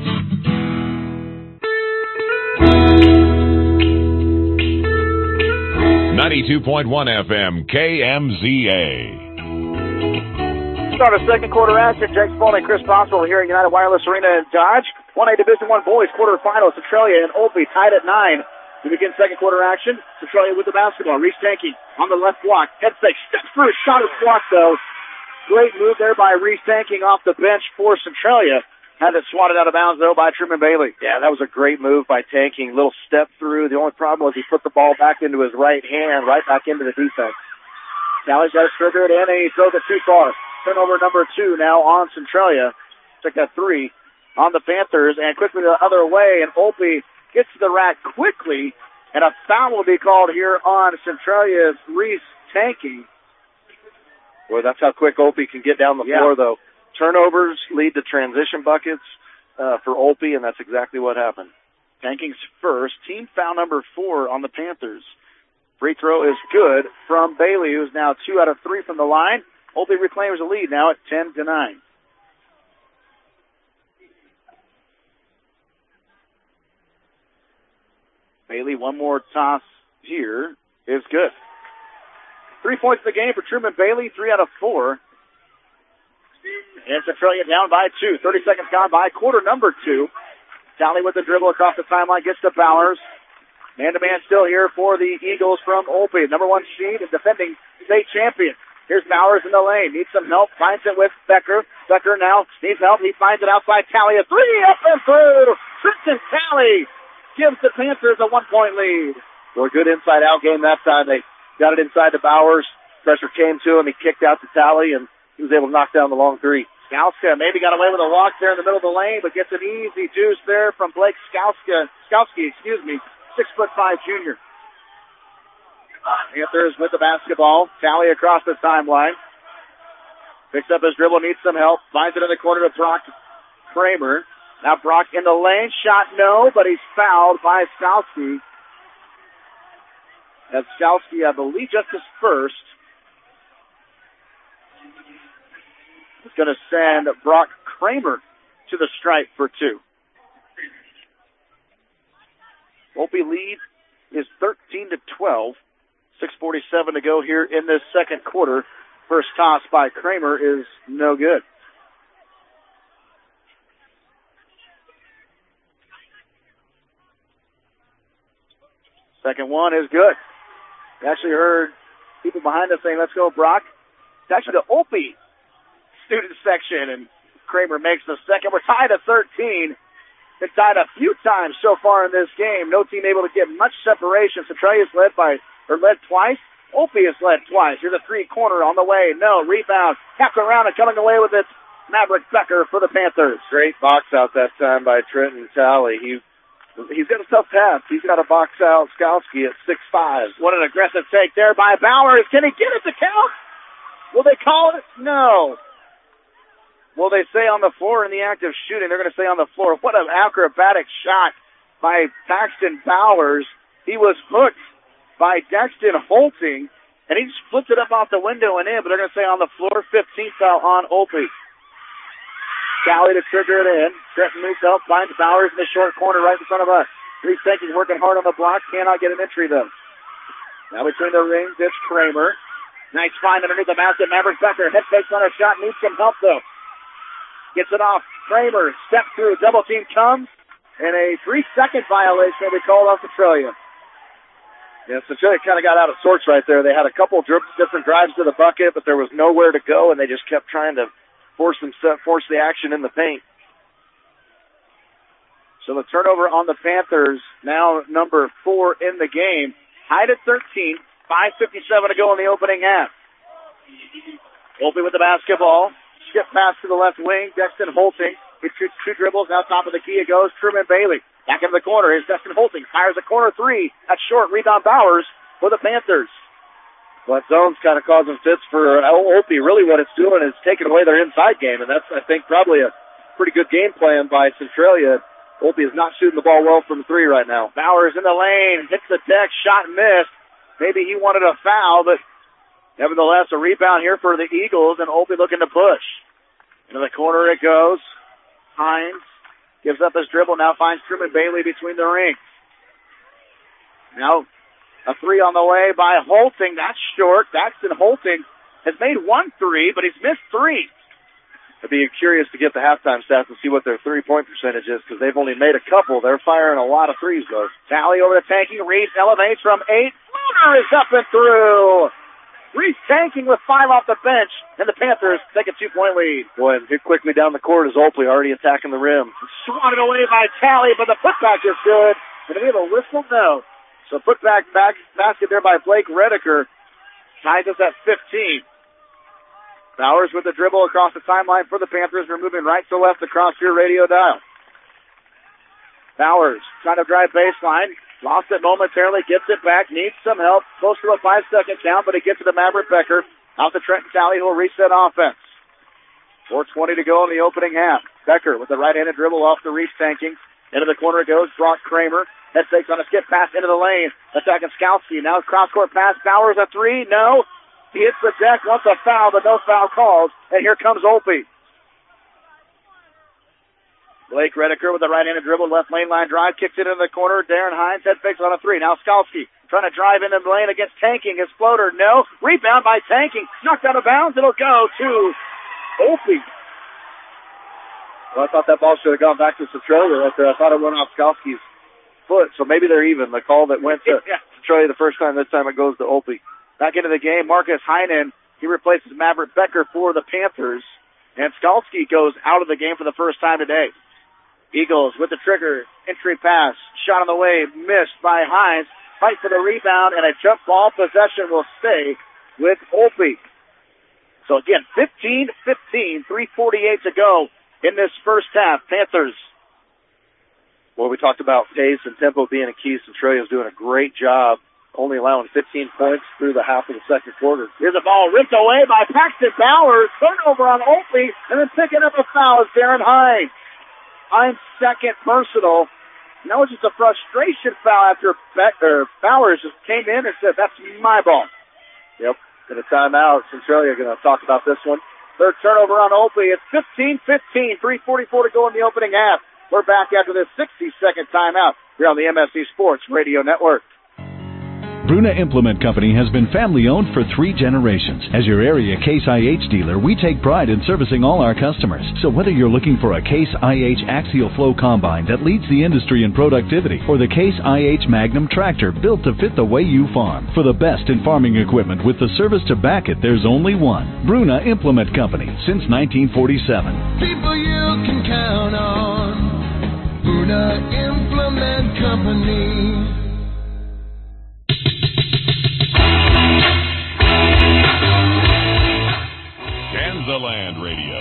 ninety-two point one F M K M Z A. Start of second quarter action. Jake Spalding, Chris Possible here at United Wireless Arena in Dodge. one A Division One boys quarterfinals. Centralia and Opie tied at nine. To begin second quarter action, Centralia with the basketball. Reese Tankey on the left block. Head fake. Steps through. Shot is blocked though. Great move there by Reese Tanking off the bench for Centralia. Had it swatted out of bounds, though, by Truman Bailey. Yeah, that was a great move by Tanking. Little step through. The only problem was he put the ball back into his right hand, right back into the defense. Talley's got to trigger it in, and he throws it too far. Turnover number two now on Centralia. Took that three on the Panthers, and quickly the other way, and Opie gets to the rack quickly, and a foul will be called here on Centralia's Reese Tanking. Boy, that's how quick Opie can get down the yeah. floor, though. Turnovers lead to transition buckets uh, for Opie, and that's exactly what happened. Tanking's first, team foul number four on the Panthers. Free throw is good from Bailey, who's now two out of three from the line. Opie reclaims the lead now at ten to nine. Bailey, one more toss here is good. Three points in the game for Truman Bailey, three out of four. And Centralia down by two. thirty seconds gone by. Quarter number two. Talley with the dribble across the timeline. Gets to Bowers. Man-to-man still here for the Eagles from Opie. Number one seed and defending state champion. Here's Bowers in the lane. Needs some help. Finds it with Becker. Becker now needs help. He finds it outside Talley. A three up and through. Tristan Talley gives the Panthers a one-point lead. Well, a good inside-out game that time. They got it inside to Bowers. Pressure came to him. He kicked out to Talley, and he was able to knock down the long three. Skowska maybe got away with a walk there in the middle of the lane, but gets an easy deuce there from Blake Skowska, Skowski, excuse me, six foot five junior. Panthers with the basketball. Talley across the timeline. Picks up his dribble, needs some help. Finds it in the corner to Brock Kramer. Now Brock in the lane. Shot no, but he's fouled by Skowski. That's Skowski, I believe, just his first. It's going to send Brock Kramer to the stripe for two. Opie lead is thirteen to twelve. six forty-seven to go here in this second quarter. First toss by Kramer is no good. Second one is good. We actually heard people behind us saying, let's go, Brock. It's actually the Opie student section, and Kramer makes the second. We're tied at thirteen. Been tied a few times so far in this game. No team able to get much separation. Centralia's led by, or led twice. Opie has led twice. Here's a three-corner on the way. No, rebound. Tapped around and coming away with it. Maverick Becker for the Panthers. Great box out that time by Trenton Talley. He, he's got a tough pass. He's got to box out Skowski at six five. What an aggressive take there by Bowers. Can he get it to count? Will they call it? No. Will they say on the floor in the act of shooting? They're going to say on the floor. What an acrobatic shot by Paxton Bowers. He was hooked by Dexton Holting, and he just flipped it up out the window and in, but they're going to say on the floor, fifteenth foul on Opie. Talley to trigger it in. Trenton moves up, finds Bowers in the short corner right in front of us. Reese Tankey's working hard on the block, cannot get an entry though. Now between the rings, it's Kramer. Nice find underneath the basket. Maverick Becker, head fakes on a shot, needs some help though. Gets it off. Kramer, step through, double team comes, and a three-second violation will be called on Centralia. Yeah, Centralia kind of got out of sorts right there. They had a couple of different drives to the bucket, but there was nowhere to go, and they just kept trying to force them, force the action in the paint. So the turnover on the Panthers, now number four in the game. Tied at thirteen, five fifty-seven to go in the opening half. Opie with the basketball. skip pass to the left wing. Dexton Holting. He two, two dribbles. Now top of the key it goes. Truman Bailey. Back into the corner. Here's Dexton Holting. Fires a corner three. That's short. Rebound Bowers for the Panthers. But zone's kind of causing fits for Opie. Really what it's doing is taking away their inside game, and that's, I think, probably a pretty good game plan by Centralia. Opie is not shooting the ball well from three right now. Bowers in the lane, hits the deck, shot missed. Maybe he wanted a foul, but nevertheless, a rebound here for the Eagles, and Opie looking to push. Into the corner it goes. Hines gives up his dribble, now finds Truman Bailey between the rings. Now, a three on the way by Holting. That's short. Daxton Holting has made one three, but he's missed three. I'd be curious to get the halftime stats and see what their three-point percentage is, because they've only made a couple. They're firing a lot of threes, though. Tally over the tanking. Reese elevates from eight. Floater is up and through. Reese tanking with five off the bench, and the Panthers take a two-point lead. Boy, and hit quickly down the court is Oakley already attacking the rim. Swatted away by Tally, but the putback is good. Going to be a whistle? No. So putback back basket there by Blake Redeker. Ties us at fifteen. Bowers with the dribble across the timeline for the Panthers. We're moving right to left across your radio dial. Bowers trying to drive baseline. Lost it momentarily. Gets it back. Needs some help. Close to a five-second count, but it gets to the Maverick Becker. Out to Trenton Talley, who will reset offense. four twenty to go in the opening half. Becker with the right-handed dribble off the Reese tanking. Into the corner it goes. Brock Kramer. Head fakes on a skip pass into the lane. Attacking Skalski. Now cross-court pass. Bowers a three. No. He hits the deck. Wants a foul, but no foul calls. And here comes Opie. Blake Redeker with the right-handed dribble. Left lane line drive. Kicks it into the corner. Darren Hines. Head fakes on a three. Now Skalski trying to drive into the lane against Tanking. His floater. No. Rebound by Tanking. Knocked out of bounds. It'll go to Opie. Well, I thought that ball should have gone back to Centralia right there. I thought it went off Skalski's foot, so maybe they're even. The call that went to yeah. Centralia the first time, this time it goes to Opie. Back into the game, Marcus Heinen. He replaces Maverick Becker for the Panthers. And Skalski goes out of the game for the first time today. Eagles with the trigger. Entry pass. Shot on the way. Missed by Hines. Fight for the rebound, and a jump ball possession will stay with Opie. So again, fifteen fifteen, three forty-eight to go in this first half. Panthers. Well, we talked about pace and tempo being a key. Centralia's doing a great job, only allowing fifteen points through the half of the second quarter. Here's a ball ripped away by Paxton Bowers. Turnover on Opie, and then picking up a foul is Darren Hines. Hines' second personal. And that was just a frustration foul after Becker. Bowers just came in and said, that's my ball. Yep. In a timeout, Centralia going to talk about this one. Third turnover on Opie. It's fifteen fifteen, three forty-four to go in the opening half. We're back after this sixty-second timeout here on the M S C Sports Radio Network. Bruna Implement Company has been family-owned for three generations. As your area Case I H dealer, we take pride in servicing all our customers. So whether you're looking for a Case I H axial flow combine that leads the industry in productivity, or the Case I H Magnum tractor built to fit the way you farm, for the best in farming equipment with the service to back it, there's only one. Bruna Implement Company, since nineteen forty-seven. People you can count on. Bruna Implement Company. Kansaland Radio.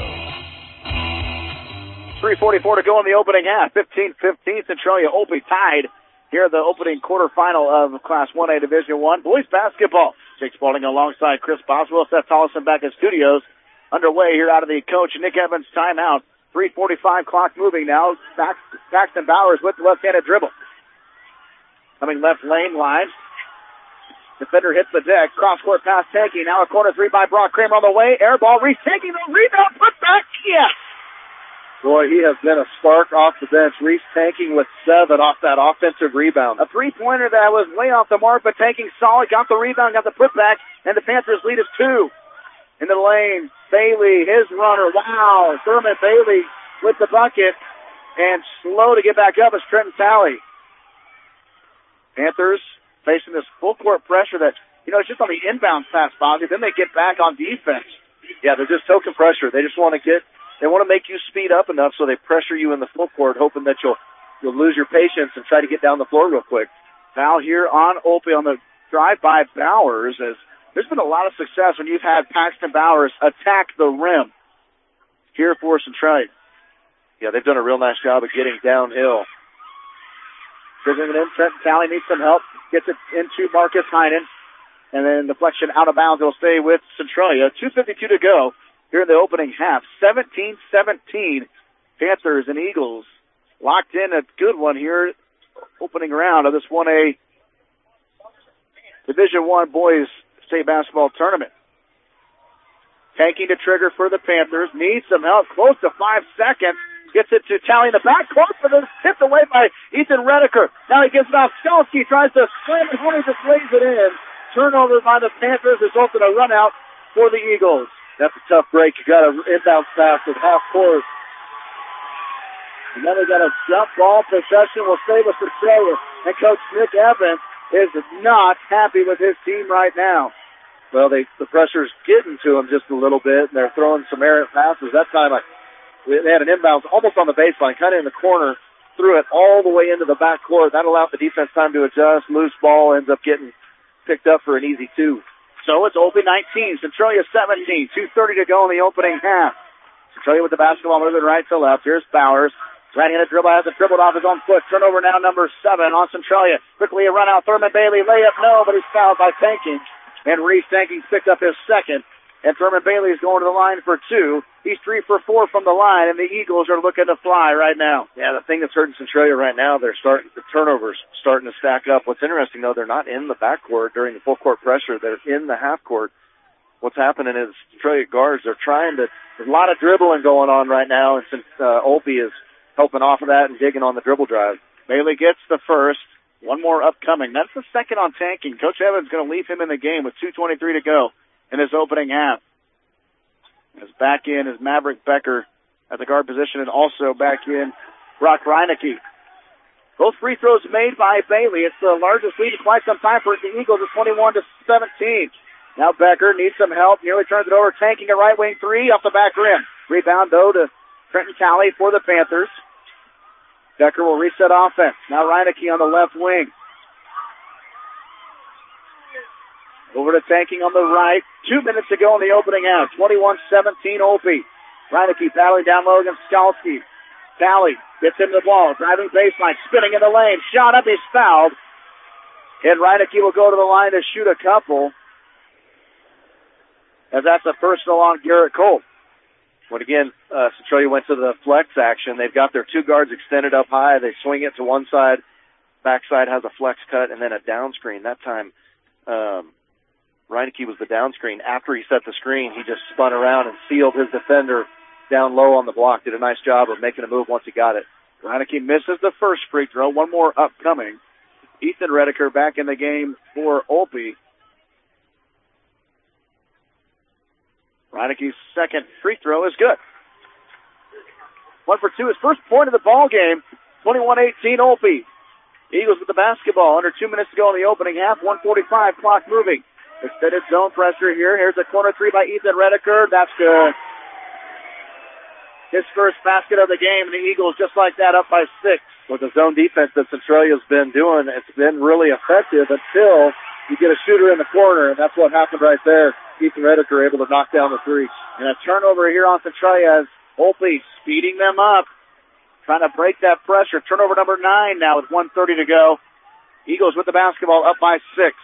three forty-four to go in the opening half. fifteen fifteen, Centralia Opie tied here in the opening quarterfinal of Class one A Division one boys basketball. Jake Spalding alongside Chris Boswell, Seth Tollison back in studios. Underway here out of the coach Nick Evans timeout. three forty-five clock moving now. Paxton Bowers with the left-handed dribble. Coming left lane line. Defender hits the deck. Cross-court pass Tanky. Now a corner three by Brock Kramer on the way. Air ball. Reese taking the rebound. Put back. Yes. Boy, he has been a spark off the bench. Reese tanking with seven off that offensive rebound. A three-pointer that was way off the mark, but tanking solid. Got the rebound, got the putback, and the Panthers lead is two. In the lane, Bailey, his runner. Wow. Thurman Bailey with the bucket. And slow to get back up is Trenton Talley. Panthers facing this full court pressure that, you know, it's just on the inbound pass, Bobby. Then they get back on defense. Yeah, they're just soaking pressure. They just want to get, they want to make you speed up enough so they pressure you in the full court, hoping that you'll, you'll lose your patience and try to get down the floor real quick. Foul here on Opie on the drive by Bowers, as there's been a lot of success when you've had Paxton Bowers attack the rim. here for Centralia. Yeah, they've done a real nice job of getting downhill. Dribbling it in, Trenton Talley needs some help. Gets it into Marcus Heinen. And then deflection out of bounds. It'll stay with Centralia. two fifty-two to go here in the opening half. seventeen seventeen. Panthers and Eagles locked in a good one here. Opening round of this one A Division One boys state basketball tournament. Tanking to trigger for the Panthers. Needs some help. Close to five seconds. Gets it to Talley in the back court, but it's tipped away by Ethan Redeker. Now he gives it off. Skalski tries to slam it home. He just lays it in. Turnover by the Panthers results in a run out for the Eagles. That's a tough break. You got an inbound pass with half court. And then we got a jump ball possession. Will stay with Centralia. And Coach Nick Evans is not happy with his team right now. Well, they the pressure's getting to them just a little bit, and they're throwing some errant passes. That time, I, they had an inbound almost on the baseline, kind of in the corner, threw it all the way into the backcourt. That allowed the defense time to adjust. Loose ball ends up getting picked up for an easy two. So it's Opie nineteen, Centralia seventeen, two thirty to go in the opening half. Centralia with the basketball moving right to left. Here's Bowers. Right-handed dribble, has it dribbled off his own foot. Turnover now, number seven on Centralia. Quickly a run out. Thurman Bailey, layup, no, but he's fouled by Tanking. And Reese Tanking picked up his second. And Thurman Bailey is going to the line for two. He's three for four from the line, and the Eagles are looking to fly right now. Yeah, the thing that's hurting Centralia right now, they're starting, the turnovers starting to stack up. What's interesting, though, they're not in the backcourt during the full court pressure. They're in the half court. What's happening is Centralia guards are trying to, there's a lot of dribbling going on right now, and since uh, Opie is helping off of that and digging on the dribble drive. Bailey gets the first. One more upcoming. That's the second on Tanking. Coach Evans going to leave him in the game with two twenty-three to go in his opening half. As back in is Maverick Becker at the guard position, and also back in Brock Reineke. Both free throws made by Bailey. It's the largest lead in quite some time for the Eagles. It's twenty-one to seventeen. Now Becker needs some help. Nearly turns it over. Tanking a right wing three off the back rim. Rebound, though, to Trenton Talley for the Panthers. Becker will reset offense. Now Reineke on the left wing. Over to Tanking on the right. Two minutes to go in the opening half. twenty-one seventeen Opie. Reineke battling down low against Skalski. Talley gets him the ball. Driving baseline. Spinning in the lane. Shot up. He's fouled. And Reineke will go to the line to shoot a couple. As that's a personal on Garrett Cole. But again, uh, Centralia went to the flex action. They've got their two guards extended up high. They swing it to one side. Backside has a flex cut and then a down screen. That time, um, Reineke was the down screen. After he set the screen, he just spun around and sealed his defender down low on the block. Did a nice job of making a move once he got it. Reineke misses the first free throw. One more upcoming. Ethan Redeker back in the game for Opie. Reineke's second free throw is good. One for two. His first point of the ball game. twenty-one eighteen Opie. Eagles with the basketball. Under two minutes to go in the opening half. one forty-five clock moving. Extended zone pressure here. Here's a corner three by Ethan Redeker. That's good. His first basket of the game, and the Eagles just like that up by six. With the zone defense that Centralia's been doing, it's been really effective until you get a shooter in the corner, and that's what happened right there. Ethan Redeker able to knock down the three. And a turnover here on Centralia as Opie speeding them up, trying to break that pressure. Turnover number nine now with one thirty to go. Eagles with the basketball up by six.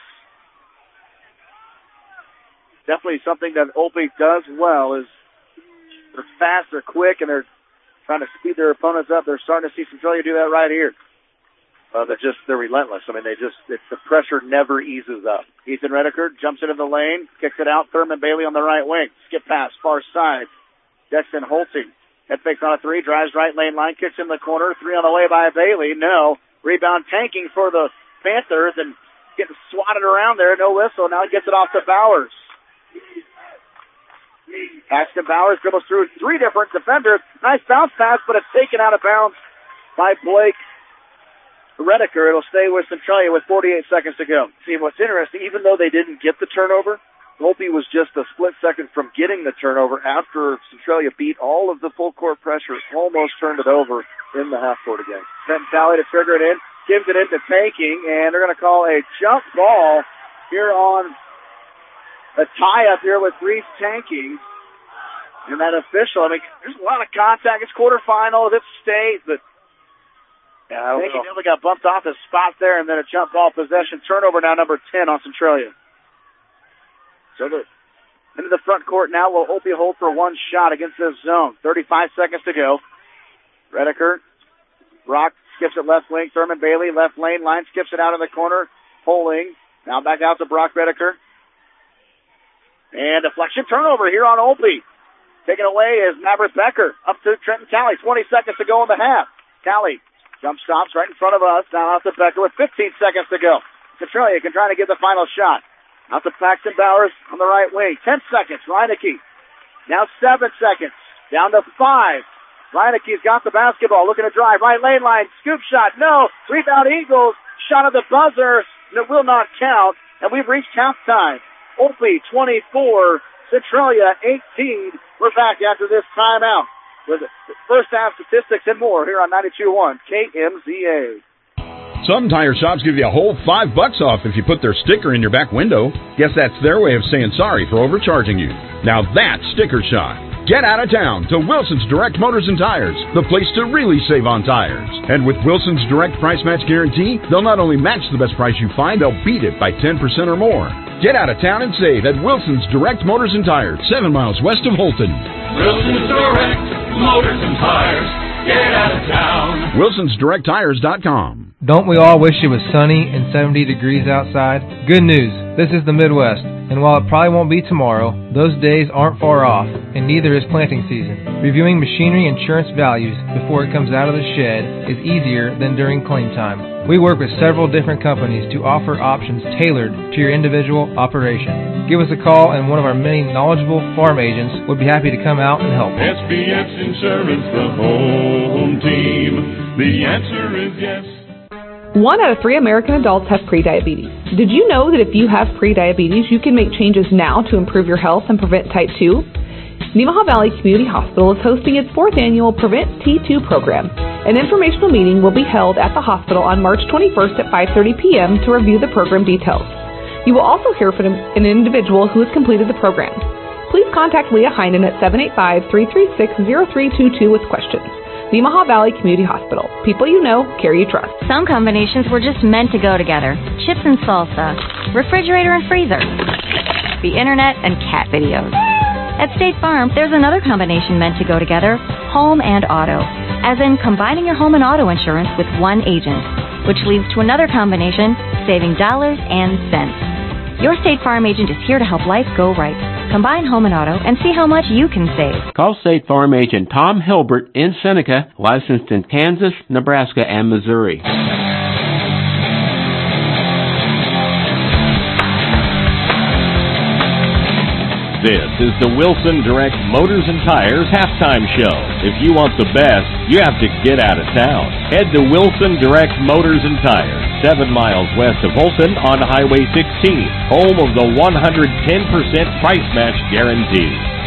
Definitely something that Opie does well is they're fast, they're quick, and they're trying to speed their opponents up. They're starting to see Centralia do that right here. Uh, they're just, they're relentless. I mean, they just, it's, the pressure never eases up. Ethan Redeker jumps into the lane, kicks it out. Thurman Bailey on the right wing. Skip pass, far side. Dexton Holting. Head fakes on a three, drives right lane line, kicks in the corner. Three on the way by Bailey. No. Rebound Tanking for the Panthers and getting swatted around there. No whistle. Now he gets it off to Bowers. Paxton Bowers dribbles through three different defenders. Nice bounce pass, but it's taken out of bounds by Blake Redeker. It'll stay with Centralia with forty-eight seconds to go. See, what's interesting, even though they didn't get the turnover, Opie was just a split second from getting the turnover after Centralia beat all of the full court pressure, almost turned it over in the half court again. Trenton Talley to trigger it in, gives it into Tanking, and they're going to call a jump ball here on a tie-up here with Reese Tanking. And that official, I mean, there's a lot of contact. It's quarterfinal. It's state, but yeah, I, I think he nearly got bumped off his spot there, and then a jump ball possession. Turnover now, number ten on Centralia. So the, into the front court now will Opie hold for one shot against this zone. thirty-five seconds to go. Redeker, Brock skips it left wing. Thurman Bailey, left lane. Line skips it out in the corner. Poling. Now back out to Brock Redeker. And deflection turnover here on Opie. Taken away is Maverick Becker. Up to Trenton Talley. twenty seconds to go in the half. Talley jump stops right in front of us. Now out to Becker with fifteen seconds to go. Centralia can try to get the final shot. Out to Paxton Bowers on the right wing. Ten seconds. Reineke. Now seven seconds. Down to five. Reineke's got the basketball. Looking to drive. Right lane line. Scoop shot. No. Rebound Eagles. Shot at the buzzer. And it will not count. And we've reached halftime. Opie twenty-four. Centralia eighteen. We're back after this timeout with first half statistics and more here on ninety-two point one K M Z A. Some tire shops give you a whole five bucks off if you put their sticker in your back window. Guess that's their way of saying sorry for overcharging you. Now that's Sticker Shock. Get out of town to Wilson's Direct Motors and Tires, the place to really save on tires. And with Wilson's Direct Price Match Guarantee, they'll not only match the best price you find, they'll beat it by ten percent or more. Get out of town and save at Wilson's Direct Motors and Tires, seven miles west of Holton. Wilson's Direct Motors and Tires. Get out of town. Wilsons Direct Tires dot com. Don't we all wish it was sunny and seventy degrees outside? Good news, this is the Midwest, and while it probably won't be tomorrow, those days aren't far off, and neither is planting season. Reviewing machinery insurance values before it comes out of the shed is easier than during claim time. We work with several different companies to offer options tailored to your individual operation. Give us a call, and one of our many knowledgeable farm agents would be happy to come out and help. S B S Insurance, the home team. The answer is yes. One out of three American adults have prediabetes. Did you know that if you have prediabetes, you can make changes now to improve your health and prevent type two? Nemaha Valley Community Hospital is hosting its fourth annual Prevent T two program. An informational meeting will be held at the hospital on March twenty-first at five thirty p.m. to review the program details. You will also hear from an individual who has completed the program. Please contact Leah Heinen at seven eight five, three three six, zero three two two with questions. Nemaha Valley Community Hospital. People you know, care you trust. Some combinations were just meant to go together. Chips and salsa, refrigerator and freezer, the internet and cat videos. At State Farm, there's another combination meant to go together, home and auto, as in combining your home and auto insurance with one agent, which leads to another combination, saving dollars and cents. Your State Farm agent is here to help life go right. Combine home and auto and see how much you can save. Call State Farm agent Tom Hilbert in Seneca, licensed in Kansas, Nebraska, and Missouri. This is the Wilson Direct Motors and Tires halftime show. If you want the best, you have to get out of town. Head to Wilson Direct Motors and Tires, seven miles west of Holton on Highway sixteen, home of the one hundred ten percent price match guarantee.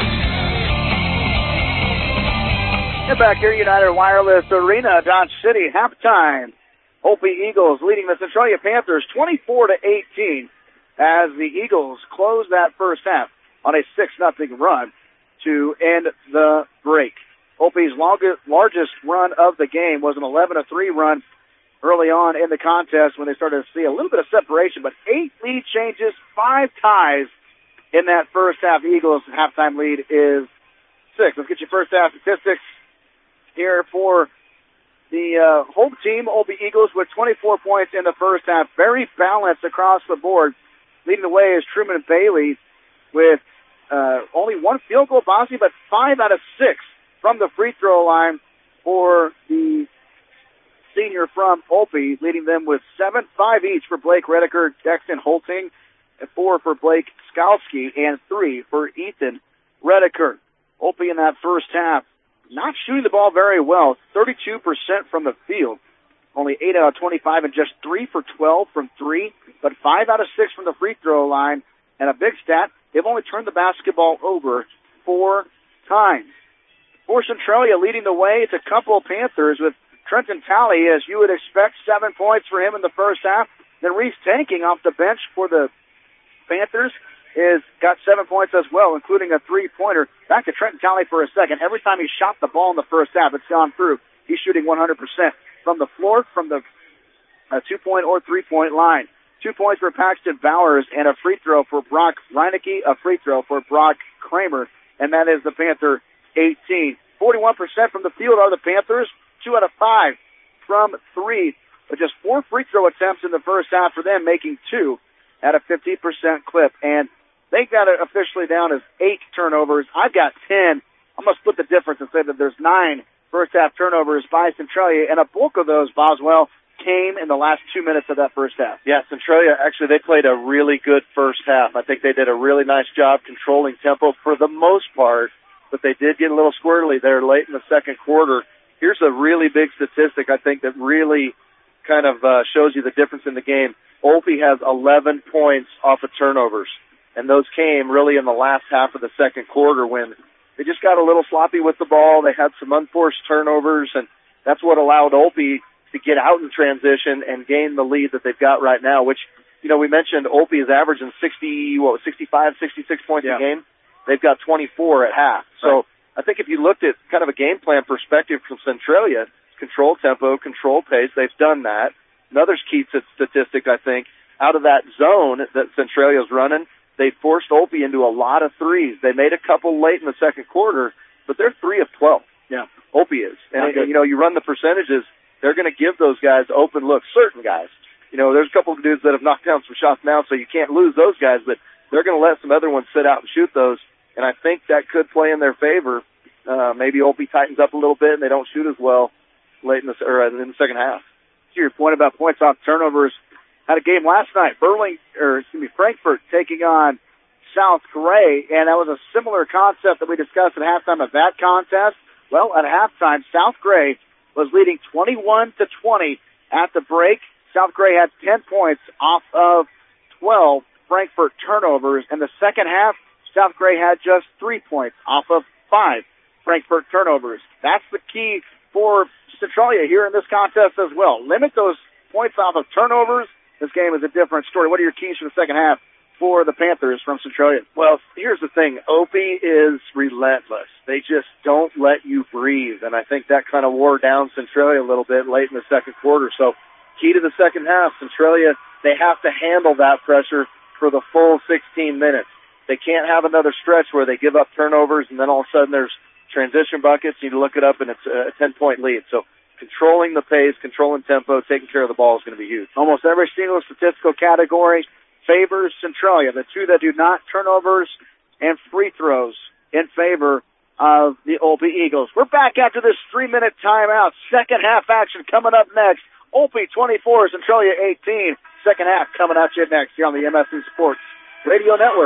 Get back here, United Wireless Arena, Dodge City, halftime. Opie Eagles leading the Centralia Panthers twenty-four to eighteen as the Eagles close that first half on a six nothing run to end the break. Opie's longest, largest run of the game was an eleven to three run early on in the contest when they started to see a little bit of separation, but eight lead changes, five ties in that first half. The Eagles' halftime lead is six. Let's get your first half statistics here for the uh, home team, Opie Eagles, with twenty-four points in the first half. Very balanced across the board. Leading the way is Truman Bailey with Uh, only one field goal, Bossy, but five out of six from the free throw line for the senior from Opie, leading them with seven, five each for Blake Redeker, Dexton Holting, and four for Blake Skalski, and three for Ethan Redeker. Opie in that first half, not shooting the ball very well, thirty-two percent from the field, only eight out of twenty-five, and just three for twelve from three, but five out of six from the free throw line, and a big stat, they've only turned the basketball over four times. For Centralia, leading the way, it's a couple of Panthers with Trenton Talley, as you would expect, seven points for him in the first half. Then Reese Tanking off the bench for the Panthers, is got seven points as well, including a three-pointer. Back to Trenton Talley for a second. Every time he shot the ball in the first half, it's gone through. He's shooting one hundred percent from the floor, from the uh, two-point or three-point line. Two points for Paxton Bowers and a free throw for Brock Reinecke, a free throw for Brock Kramer, and that is the Panther eighteen. forty-one percent from the field are the Panthers, two out of five from three, but just four free throw attempts in the first half for them, making two at a fifty percent clip. And they got it officially down as eight turnovers. I've got ten. I'm going to split the difference and say that there's nine first half turnovers by Centralia, and a bulk of those, Boswell, came in the last two minutes of that first half. Yeah, Centralia, actually, they played a really good first half. I think they did a really nice job controlling tempo for the most part, but they did get a little squirrely there late in the second quarter. Here's a really big statistic, I think, that really kind of uh, shows you the difference in the game. Olpe has eleven points off of turnovers, and those came really in the last half of the second quarter when they just got a little sloppy with the ball. They had some unforced turnovers, and that's what allowed Olpe to get out in transition and gain the lead that they've got right now, which, you know, we mentioned Olpe is averaging sixty, what, sixty-five, sixty-six points yeah. a game. They've got twenty-four at half. So right. I think if you looked at kind of a game plan perspective from Centralia, control tempo, control pace, they've done that. Another key statistic, I think, out of that zone that Centralia's running, they forced Olpe into a lot of threes. They made a couple late in the second quarter, but they're three of twelve. Yeah. Olpe is. And, and, you know, you run the percentages, they're going to give those guys open looks, certain guys. You know, there's a couple of dudes that have knocked down some shots now, so you can't lose those guys, but they're going to let some other ones sit out and shoot those, and I think that could play in their favor. Uh, maybe Olpe tightens up a little bit and they don't shoot as well late in the, or in the second half. To your point about points off turnovers, had a game last night, Burling, or excuse me, Frankfort taking on South Gray, and that was a similar concept that we discussed at halftime of that contest. Well, at halftime, South Gray was leading twenty-one to twenty at the break. South Gray had ten points off of twelve Frankfort turnovers. In the second half, South Gray had just three points off of five Frankfort turnovers. That's the key for Centralia here in this contest as well. Limit those points off of turnovers. This game is a different story. What are your keys for the second half for the Panthers from Centralia? Well, here's the thing. Opie is relentless. They just don't let you breathe, and I think that kind of wore down Centralia a little bit late in the second quarter. So key to the second half, Centralia, they have to handle that pressure for the full sixteen minutes. They can't have another stretch where they give up turnovers and then all of a sudden there's transition buckets. You look it up and it's a ten-point lead. So controlling the pace, controlling tempo, taking care of the ball is going to be huge. Almost every single statistical category favors Centralia. The two that do not, turnovers and free throws, in favor of the Olpe Eagles. We're back after this three-minute timeout. Second half action coming up next. Olpe twenty-four, Centralia eighteen. Second half coming at you next here on the M S C Sports Radio Network.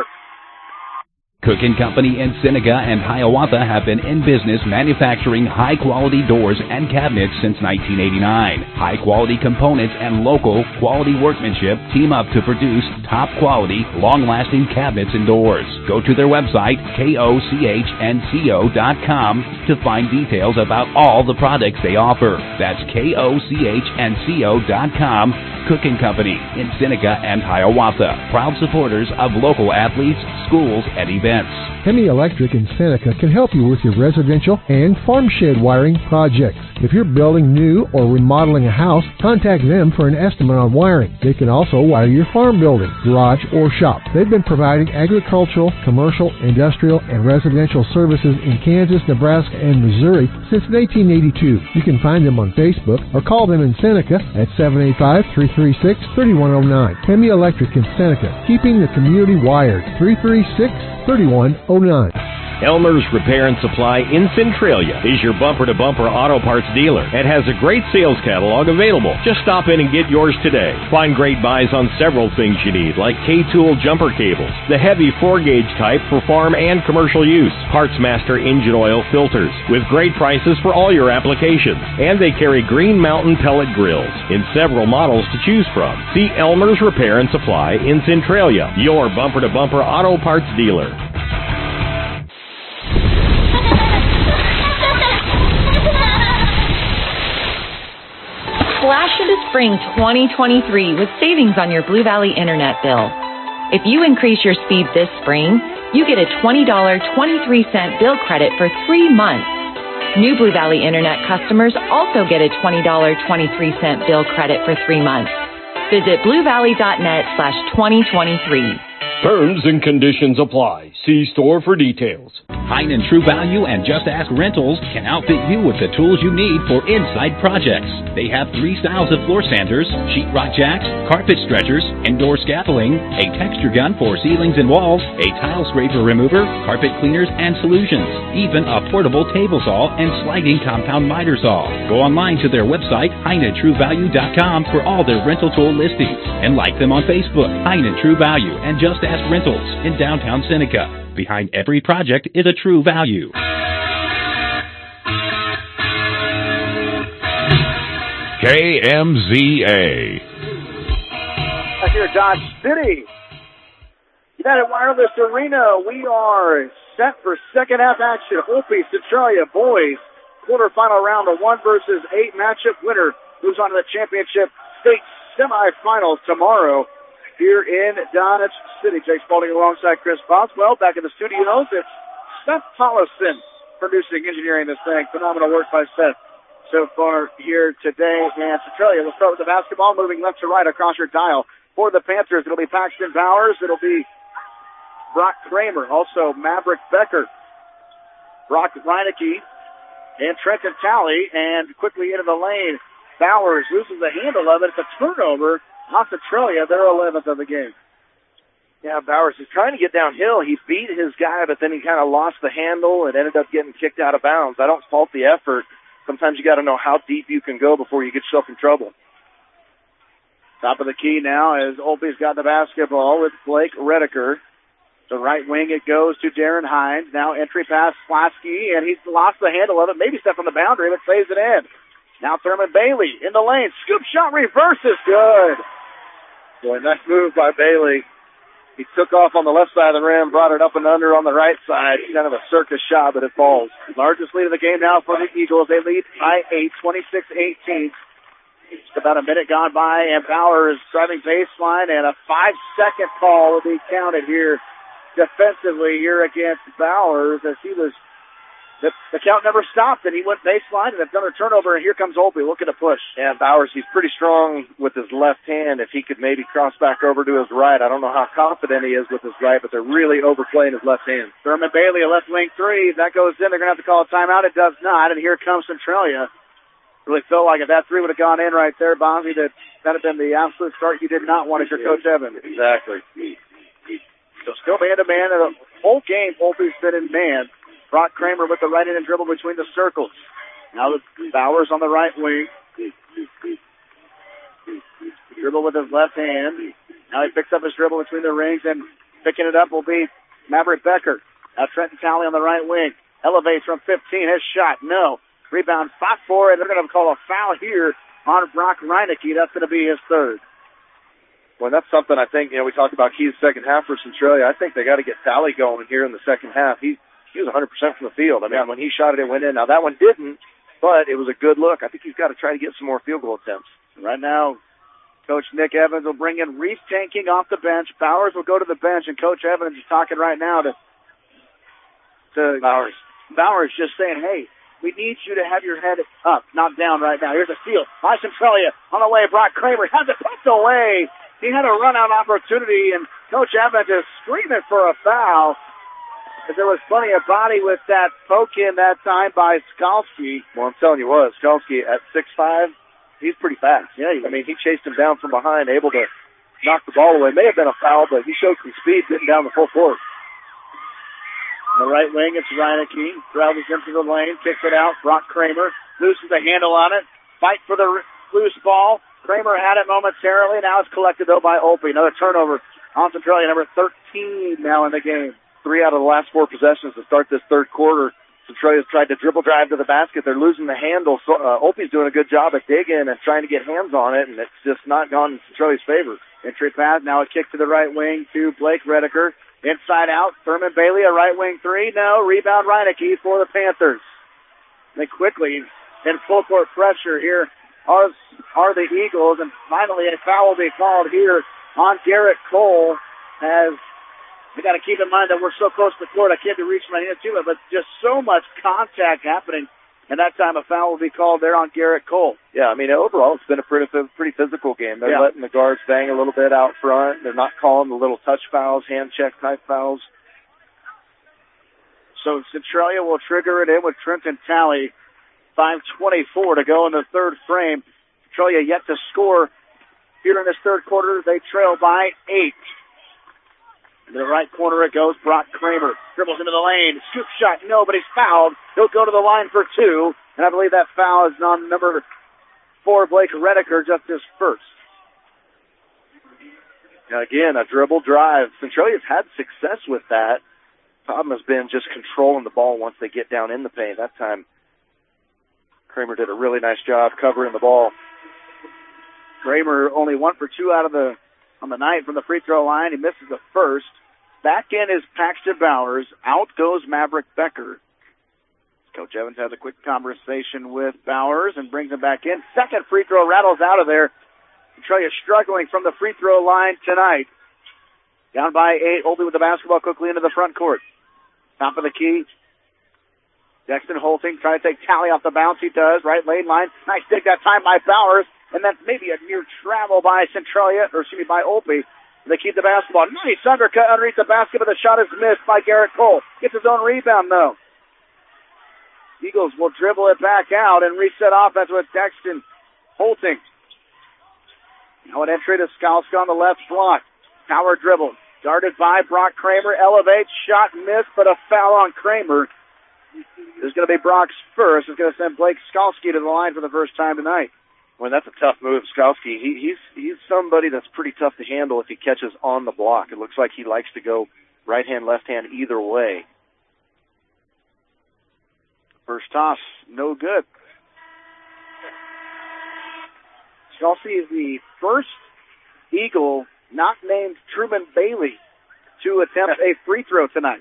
Cook and Company in Seneca and Hiawatha have been in business manufacturing high-quality doors and cabinets since nineteen eighty-nine. High-quality components and local quality workmanship team up to produce top-quality, long-lasting cabinets and doors. Go to their website, K O C H N C O dot com, to find details about all the products they offer. That's K O C H N C O dot com. Cook and Company in Seneca and Hiawatha, proud supporters of local athletes, schools, and events. Hemi Electric in Seneca can help you with your residential and farm shed wiring projects. If you're building new or remodeling a house, contact them for an estimate on wiring. They can also wire your farm building, garage, or shop. They've been providing agricultural, commercial, industrial, and residential services in Kansas, Nebraska, and Missouri since nineteen eighty-two. You can find them on Facebook or call them in Seneca at seven eight five, three three six, three one zero nine. Hemi Electric in Seneca, keeping the community wired. three three six, three one zero nine. Elmer's Repair and Supply in Centralia is your bumper-to-bumper auto parts dealer and has a great sales catalog available. Just stop in and get yours today. Find great buys on several things you need, like K-Tool jumper cables, the heavy four-gauge type for farm and commercial use, PartsMaster engine oil filters, with great prices for all your applications. And they carry Green Mountain pellet grills in several models to choose from. See Elmer's Repair and Supply in Centralia, your bumper-to-bumper auto parts dealer. Splash into spring twenty twenty-three with savings on your Blue Valley Internet bill. If you increase your speed this spring, you get a twenty dollars and twenty-three cents bill credit for three months. New Blue Valley Internet customers also get a twenty dollars and twenty-three cents bill credit for three months. Visit bluevalley.net slash 2023. Terms and conditions apply. See store for details. Hein and True Value and Just Ask Rentals can outfit you with the tools you need for inside projects. They have three styles of floor sanders, sheetrock jacks, carpet stretchers, indoor scaffolding, a texture gun for ceilings and walls, a tile scraper remover, carpet cleaners, and solutions, even a portable table saw and sliding compound miter saw. Go online to their website, hein and true value dot com, for all their rental tool listings, and like them on Facebook, Hein and True Value and Just Ask Rentals in downtown Seneca. Behind every project is a True Value. K M Z A. Here at Dodge City, United Wireless Arena, we are set for second half action. Opie Centralia boys quarterfinal round, a one versus eight matchup. Winner moves on to the championship state semifinals tomorrow here in Dodge City. Jake Spalding alongside Chris Boswell. Back in the studios, it's Seth Tollison producing, engineering this thing. Phenomenal work by Seth so far here today. And Centralia, we'll start with the basketball, moving left to right across your dial. For the Panthers, it'll be Paxton Bowers. It'll be Brock Kramer. Also Maverick Becker, Brock Reinecke, and Trenton Talley. And quickly into the lane, Bowers loses the handle of it. It's a turnover on Centralia, their eleventh of the game. Yeah, Bowers is trying to get downhill. He beat his guy, but then he kind of lost the handle and ended up getting kicked out of bounds. I don't fault the effort. Sometimes you got to know how deep you can go before you get yourself in trouble. Top of the key now as Opie's got the basketball with Blake Redeker. The right wing it goes to Darren Hines. Now entry pass Slasky, and he's lost the handle of it. Maybe stepped on the boundary, but saves it in. Now Thurman Bailey in the lane. Scoop shot, reverses. Good. Boy, nice move by Bailey. He took off on the left side of the rim, brought it up and under on the right side. Kind of a circus shot, but it falls. Largest lead of the game now for the Eagles. They lead by eight, twenty-six eighteen. Just about a minute gone by, and Bowers driving baseline, and a five-second call will be counted here defensively here against Bowers as he was, the, the count never stopped, and he went baseline, and another turnover, and here comes Opie looking to push. Yeah, Bowers, he's pretty strong with his left hand. If he could maybe cross back over to his right, I don't know how confident he is with his right, but they're really overplaying his left hand. Thurman Bailey, a left wing three, that goes in. They're going to have to call a timeout. It does not, and here comes Centralia. Really felt like if that three would have gone in right there, Bonzi, that that would have been the absolute start you did not want as your Coach Evans. Exactly. So still man-to-man, and the whole game, Opie's been in man. Brock Kramer with the right hand and dribble between the circles. Now the Bowers on the right wing. Dribble with his left hand. Now he picks up his dribble between the rings, and picking it up will be Maverick Becker. Now Trenton Talley on the right wing. Elevates from fifteen. His shot, no. Rebound fought for, and they're going to call a foul here on Brock Reinecke. That's going to be his third. Well, that's something I think, you know, we talked about Key's second half for Centralia. I think they got to get Talley going here in the second half. He he was one hundred percent from the field. I mean, yeah. When he shot it, it went in. Now, that one didn't, but it was a good look. I think he's got to try to get some more field goal attempts. Right now, Coach Nick Evans will bring in Reese Tanking off the bench. Bowers will go to the bench, and Coach Evans is talking right now to, to Bowers. Bowers just saying, hey, we need you to have your head up, not down right now. Here's a steal by Centralia. On the way, Brock Kramer has it poked away. He had a run-out opportunity, and Coach Evans is screaming for a foul. But there was plenty of body with that poke in that time by Skalski. Well, I'm telling you what, Skalski at six five, he's pretty fast. Yeah, I mean, he chased him down from behind, able to knock the ball away. May have been a foul, but he showed some speed getting down the full court. On the right wing, it's Reinecke. Travels into the lane, kicks it out. Brock Kramer loses the handle on it. Fight for the loose ball. Kramer had it momentarily. Now it's collected, though, by Opie. Another turnover on Centralia, number thirteen now in the game. Three out of the last four possessions to start this third quarter. Centralia's tried to dribble drive to the basket. They're losing the handle. So, uh, Opie's doing a good job at digging and trying to get hands on it, and it's just not gone in Centralia's favor. Entry pass, now a kick to the right wing to Blake Redeker. Inside out, Thurman Bailey, a right wing three. No, rebound Reinecke for the Panthers. They quickly, in full court pressure here, are, are the Eagles. And finally, a foul will be called here on Garrett Cole. as we got to keep in mind that we're so close to the court. I can't be reaching my hand to it, but just so much contact happening. And that time a foul will be called there on Garrett Cole. Yeah, I mean, overall it's been a pretty pretty physical game. They're yeah. letting the guards bang a little bit out front. They're not calling the little touch fouls, hand check type fouls. So Centralia will trigger it in with Trenton Talley. five twenty-four to go in the third frame. Centralia yet to score here in this third quarter. They trail by eight. In the right corner it goes. Brock Kramer dribbles into the lane. Scoop shot. No, but he's fouled. He'll go to the line for two. And I believe that foul is on number four, Blake Redeker, just his first. Now again, a dribble drive. Centralia's had success with that. Problem has been just controlling the ball once they get down in the paint. That time, Kramer did a really nice job covering the ball. Kramer only one for two out of the on the night from the free throw line. He misses the first. Back in is Paxton Bowers. Out goes Maverick Becker. Coach Evans has a quick conversation with Bowers and brings him back in. Second free throw rattles out of there. Centralia struggling from the free throw line tonight. Down by eight. Olby with the basketball quickly into the front court. Top of the key. Dexton Holting trying to take Talley off the bounce. He does. Right lane line. Nice dig that time by Bowers. And that's maybe a near travel by Centralia, or excuse me, by Olby. They keep the basketball. Nice undercut underneath the basket, but the shot is missed by Garrett Cole. Gets his own rebound, though. Eagles will dribble it back out and reset offense with Dexton Holting. Now an entry to Skalska on the left block. Power dribble. Guarded by Brock Kramer. Elevates. Shot missed, but a foul on Kramer. This is going to be Brock's first. It's going to send Blake Skalski to the line for the first time tonight. Well, that's a tough move, Skalski. He, he's he's somebody that's pretty tough to handle if he catches on the block. It looks like he likes to go right hand, left hand, either way. First toss, no good. Skalski is the first Eagle not named Truman Bailey to attempt a free throw tonight.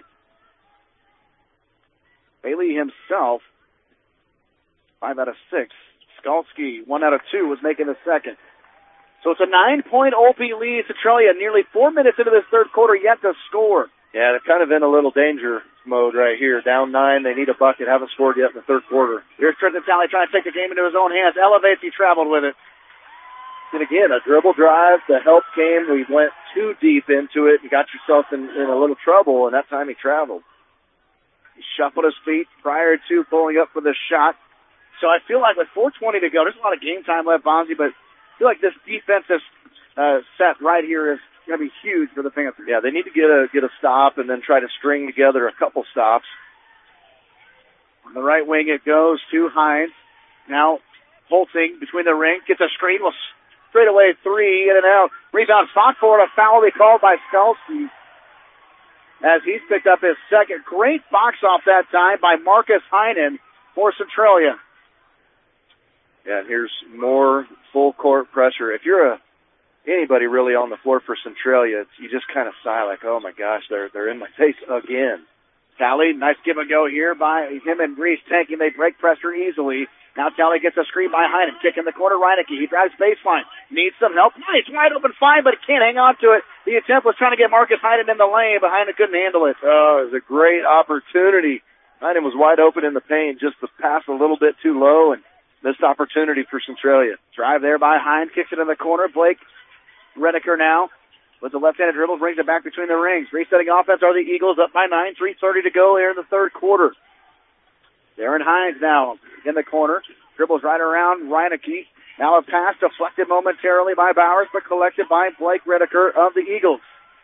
Bailey himself, five out of six. Skalski, one out of two, was making the second. So it's a nine-point Olpe lead. Centralia nearly four minutes into this third quarter yet to score. Yeah, they're kind of in a little danger mode right here. Down nine, they need a bucket. Haven't scored yet in the third quarter. Here's Trenton Talley trying to take the game into his own hands. Elevates, he traveled with it. And again, a dribble drive. The help came. We went too deep into it. You got yourself in, in a little trouble, and that time he traveled. He shuffled his feet prior to pulling up for the shot. So I feel like with four twenty to go, there's a lot of game time left, Bonzi, but I feel like this defensive uh, set right here is going to be huge for the Panthers. Yeah, they need to get a get a stop and then try to string together a couple stops. On the right wing it goes to Hines. Now Holting between the ring, gets a screen, will straight away three, in and out. Rebound fought for it, a foul will be called by Skalski as he's picked up his second. Great box off that time by Marcus Heinen for Centralia. Yeah, and here's more full court pressure. If you're a anybody really on the floor for Centralia, it's, you just kind of sigh like, oh my gosh, they're they're in my face again. Talley, nice give and go here by him and Reese tanking. They break pressure easily. Now Talley gets a screen by Heinen. Kick in the corner, Reineke. He drives baseline. Needs some help. Nice, wide open find, but he can't hang on to it. The attempt was trying to get Marcus Heinen in the lane, but Heinen couldn't handle it. Oh, it was a great opportunity. Heinen was wide open in the paint, just the pass a little bit too low, and missed opportunity for Centralia. Drive there by Hines, kicks it in the corner. Blake Redeker now with the left-handed dribble, brings it back between the rings. Resetting offense are the Eagles, up by nine, three thirty to go here in the third quarter. Darren Hines now in the corner, dribbles right around Reineke. Now a pass deflected momentarily by Bowers, but collected by Blake Redeker of the Eagles.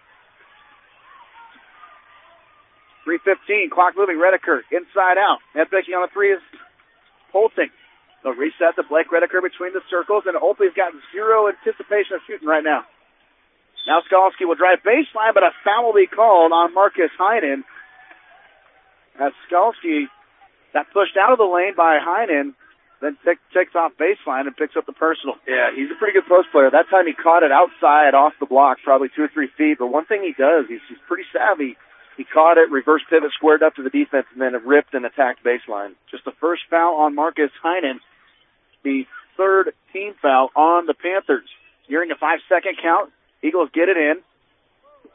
three fifteen, clock moving. Redeker inside out. Head picking on the three is Holting. They'll reset the Blake Redeker between the circles, and Olpe's got zero anticipation of shooting right now. Now Skalski will drive baseline, but a foul will be called on Marcus Heinen. As Skalski got pushed out of the lane by Heinen, then t- takes off baseline and picks up the personal. Yeah, he's a pretty good post player. That time he caught it outside off the block, probably two or three feet. But one thing he does, he's, he's pretty savvy. He caught it, reverse pivot, squared up to the defense, and then it ripped and attacked baseline. Just the first foul on Marcus Heinen. The third team foul on the Panthers. During a five-second count, Eagles get it in.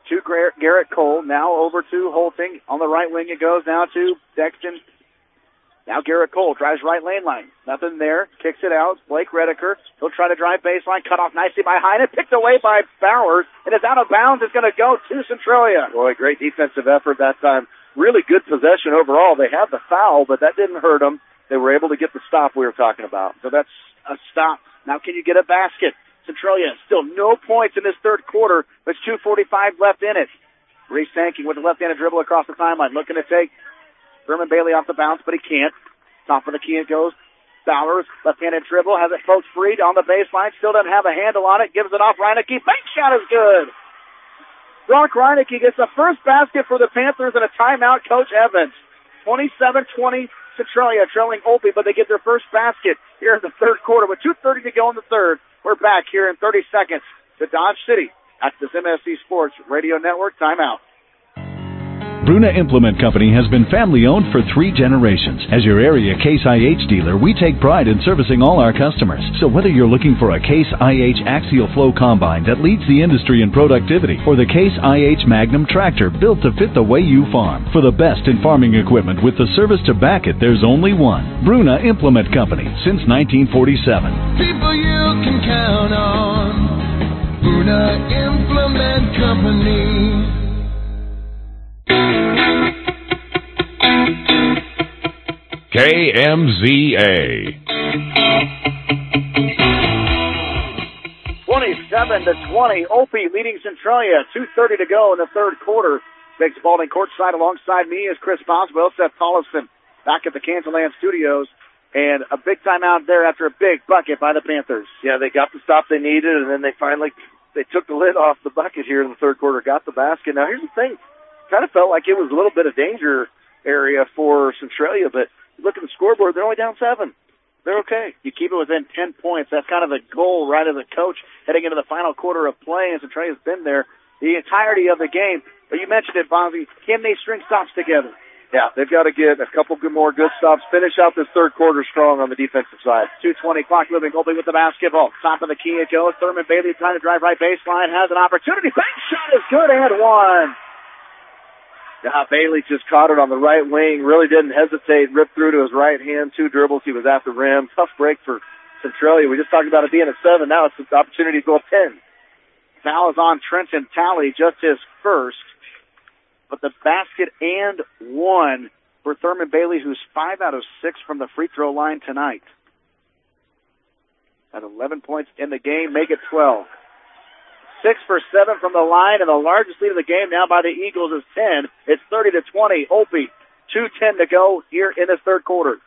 to Garrett Cole. Now over to Holting. On the right wing it goes now to Dexton. Now Garrett Cole drives right lane line. Nothing there. Kicks it out. Blake Redeker. He'll try to drive baseline. Cut off nicely by Heine. Picked away by Bowers. And it's out of bounds. It's going to go to Centralia. Boy, great defensive effort that time. Really good possession overall. They had the foul, but that didn't hurt them. They were able to get the stop we were talking about. So that's a stop. Now can you get a basket? Centralia still no points in this third quarter. There's two forty-five left in it. Reese Sankey with the left-handed dribble across the timeline. Looking to take Thurman Bailey off the bounce, but he can't. Top of the key it goes. Bowers, left-handed dribble, has it poked free on the baseline. Still doesn't have a handle on it. Gives it off. Reineke. Bank shot is good. Brock Reineke gets the first basket for the Panthers and a timeout. Coach Evans. twenty-seven twenty Centralia trailing Olpe, but they get their first basket here in the third quarter with two thirty to go in the third. We're back here in thirty seconds to Dodge City at this M S C Sports Radio Network timeout. Bruna Implement Company has been family-owned for three generations. As your area Case I H dealer, we take pride in servicing all our customers. So whether you're looking for a Case I H Axial Flow Combine that leads the industry in productivity, or the Case I H Magnum Tractor built to fit the way you farm, for the best in farming equipment with the service to back it, there's only one. Bruna Implement Company, since nineteen forty-seven. People you can count on. Bruna Implement Company. K M Z A. twenty-seven to twenty. Opie leading Centralia. two thirty to go in the third quarter. Big Spalding courtside alongside me is Chris Boswell. Seth Tollefson back at the Cantaland Studios. And a big timeout there after a big bucket by the Panthers. Yeah, they got the stop they needed, and then they finally they took the lid off the bucket here in the third quarter, got the basket. Now, here's the thing. Kind of felt like it was a little bit of danger area for Centralia, but look at the scoreboard, they're only down seven. They're okay. You keep it within ten points. That's kind of the goal, right, of the coach heading into the final quarter of play, and Centralia's been there the entirety of the game. But you mentioned it, Bonzi. Can they string stops together? Yeah, they've got to get a couple good more good stops. Finish out this third quarter strong on the defensive side. two twenty clock moving. Colby with the basketball. Top of the key it goes. Thurman Bailey trying to drive right baseline. Has an opportunity. Bank shot is good and one. Yeah, Bailey just caught it on the right wing. Really didn't hesitate. Ripped through to his right hand. Two dribbles. He was at the rim. Tough break for Centralia. We just talked about it being a seven. Now it's an opportunity to go up ten. Foul is on Trenton Talley. Just his first. But the basket and one for Thurman Bailey, who's five out of six from the free throw line tonight. At eleven points in the game, make it twelve. Six for seven from the line, and the largest lead of the game now by the Eagles is ten. It's thirty to twenty. Opie, two ten to go here in this third quarter.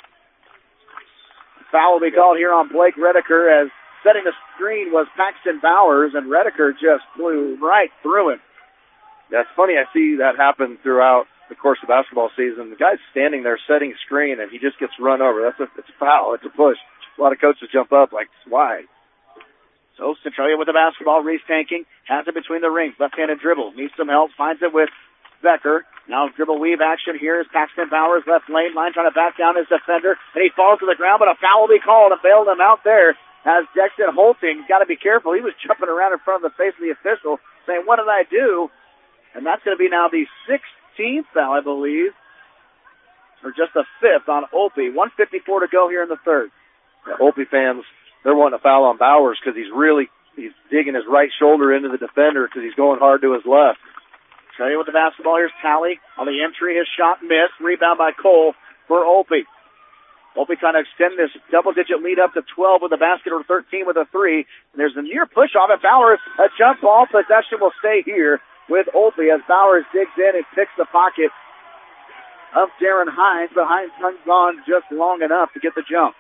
Foul will be called here on Blake Redeker, as setting the screen was Paxton Bowers, and Redeker just flew right through him. That's funny. I see that happen throughout the course of basketball season. The guy's standing there setting a screen, and he just gets run over. That's a, it's a foul. It's a push. A lot of coaches jump up like, why? So Centralia with the basketball. Reese tanking. Has it between the rings. Left-handed dribble. Needs some help. Finds it with Becker. Now dribble weave action. Here is Paxton Bowers. Left lane line trying to back down his defender. And he falls to the ground, but a foul will be called and bailed him out there. As Dexter Holting, got to be careful. He was jumping around in front of the face of the official saying, what did I do? And that's going to be now the sixteenth foul, I believe, or just the fifth on Opie. one fifty-four to go here in the third. Yeah, Opie fans, they're wanting a foul on Bowers because he's really he's digging his right shoulder into the defender because he's going hard to his left. Australia with the basketball. Here's Talley on the entry. His shot missed. Rebound by Cole for Opie. Opie trying to extend this double-digit lead up to twelve with a basket, or thirteen with a three. And there's a near push off at Bowers. A jump ball. Possession will stay here with Opie as Bowers digs in and picks the pocket of Darren Hines, but Hines hangs on just long enough to get the jump.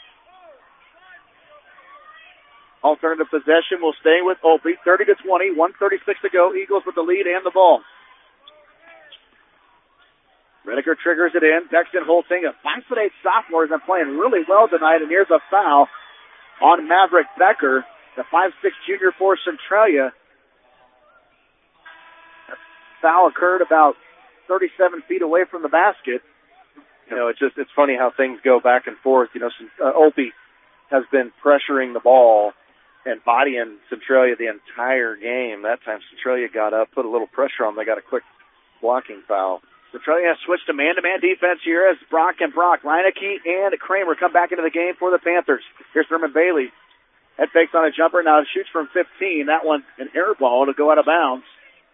Alternative possession will stay with Opie. thirty to twenty, one thirty-six to go. Eagles with the lead and the ball. Redeker triggers it in. Dexton Holting, a five foot eight sophomore, has been playing really well tonight, and here's a foul on Maverick Becker, the five six junior for Centralia. Foul occurred about thirty-seven feet away from the basket. You know, it's just, it's funny how things go back and forth. You know, some, uh, Opie has been pressuring the ball and bodying Centralia the entire game. That time Centralia got up, put a little pressure on them. They got a quick blocking foul. Centralia has switched to man-to-man defense here as Brock and Brock, Reineke and Kramer come back into the game for the Panthers. Here's Thurman Bailey. Head fakes on a jumper. Now shoots from fifteen. That one an air ball to go out of bounds.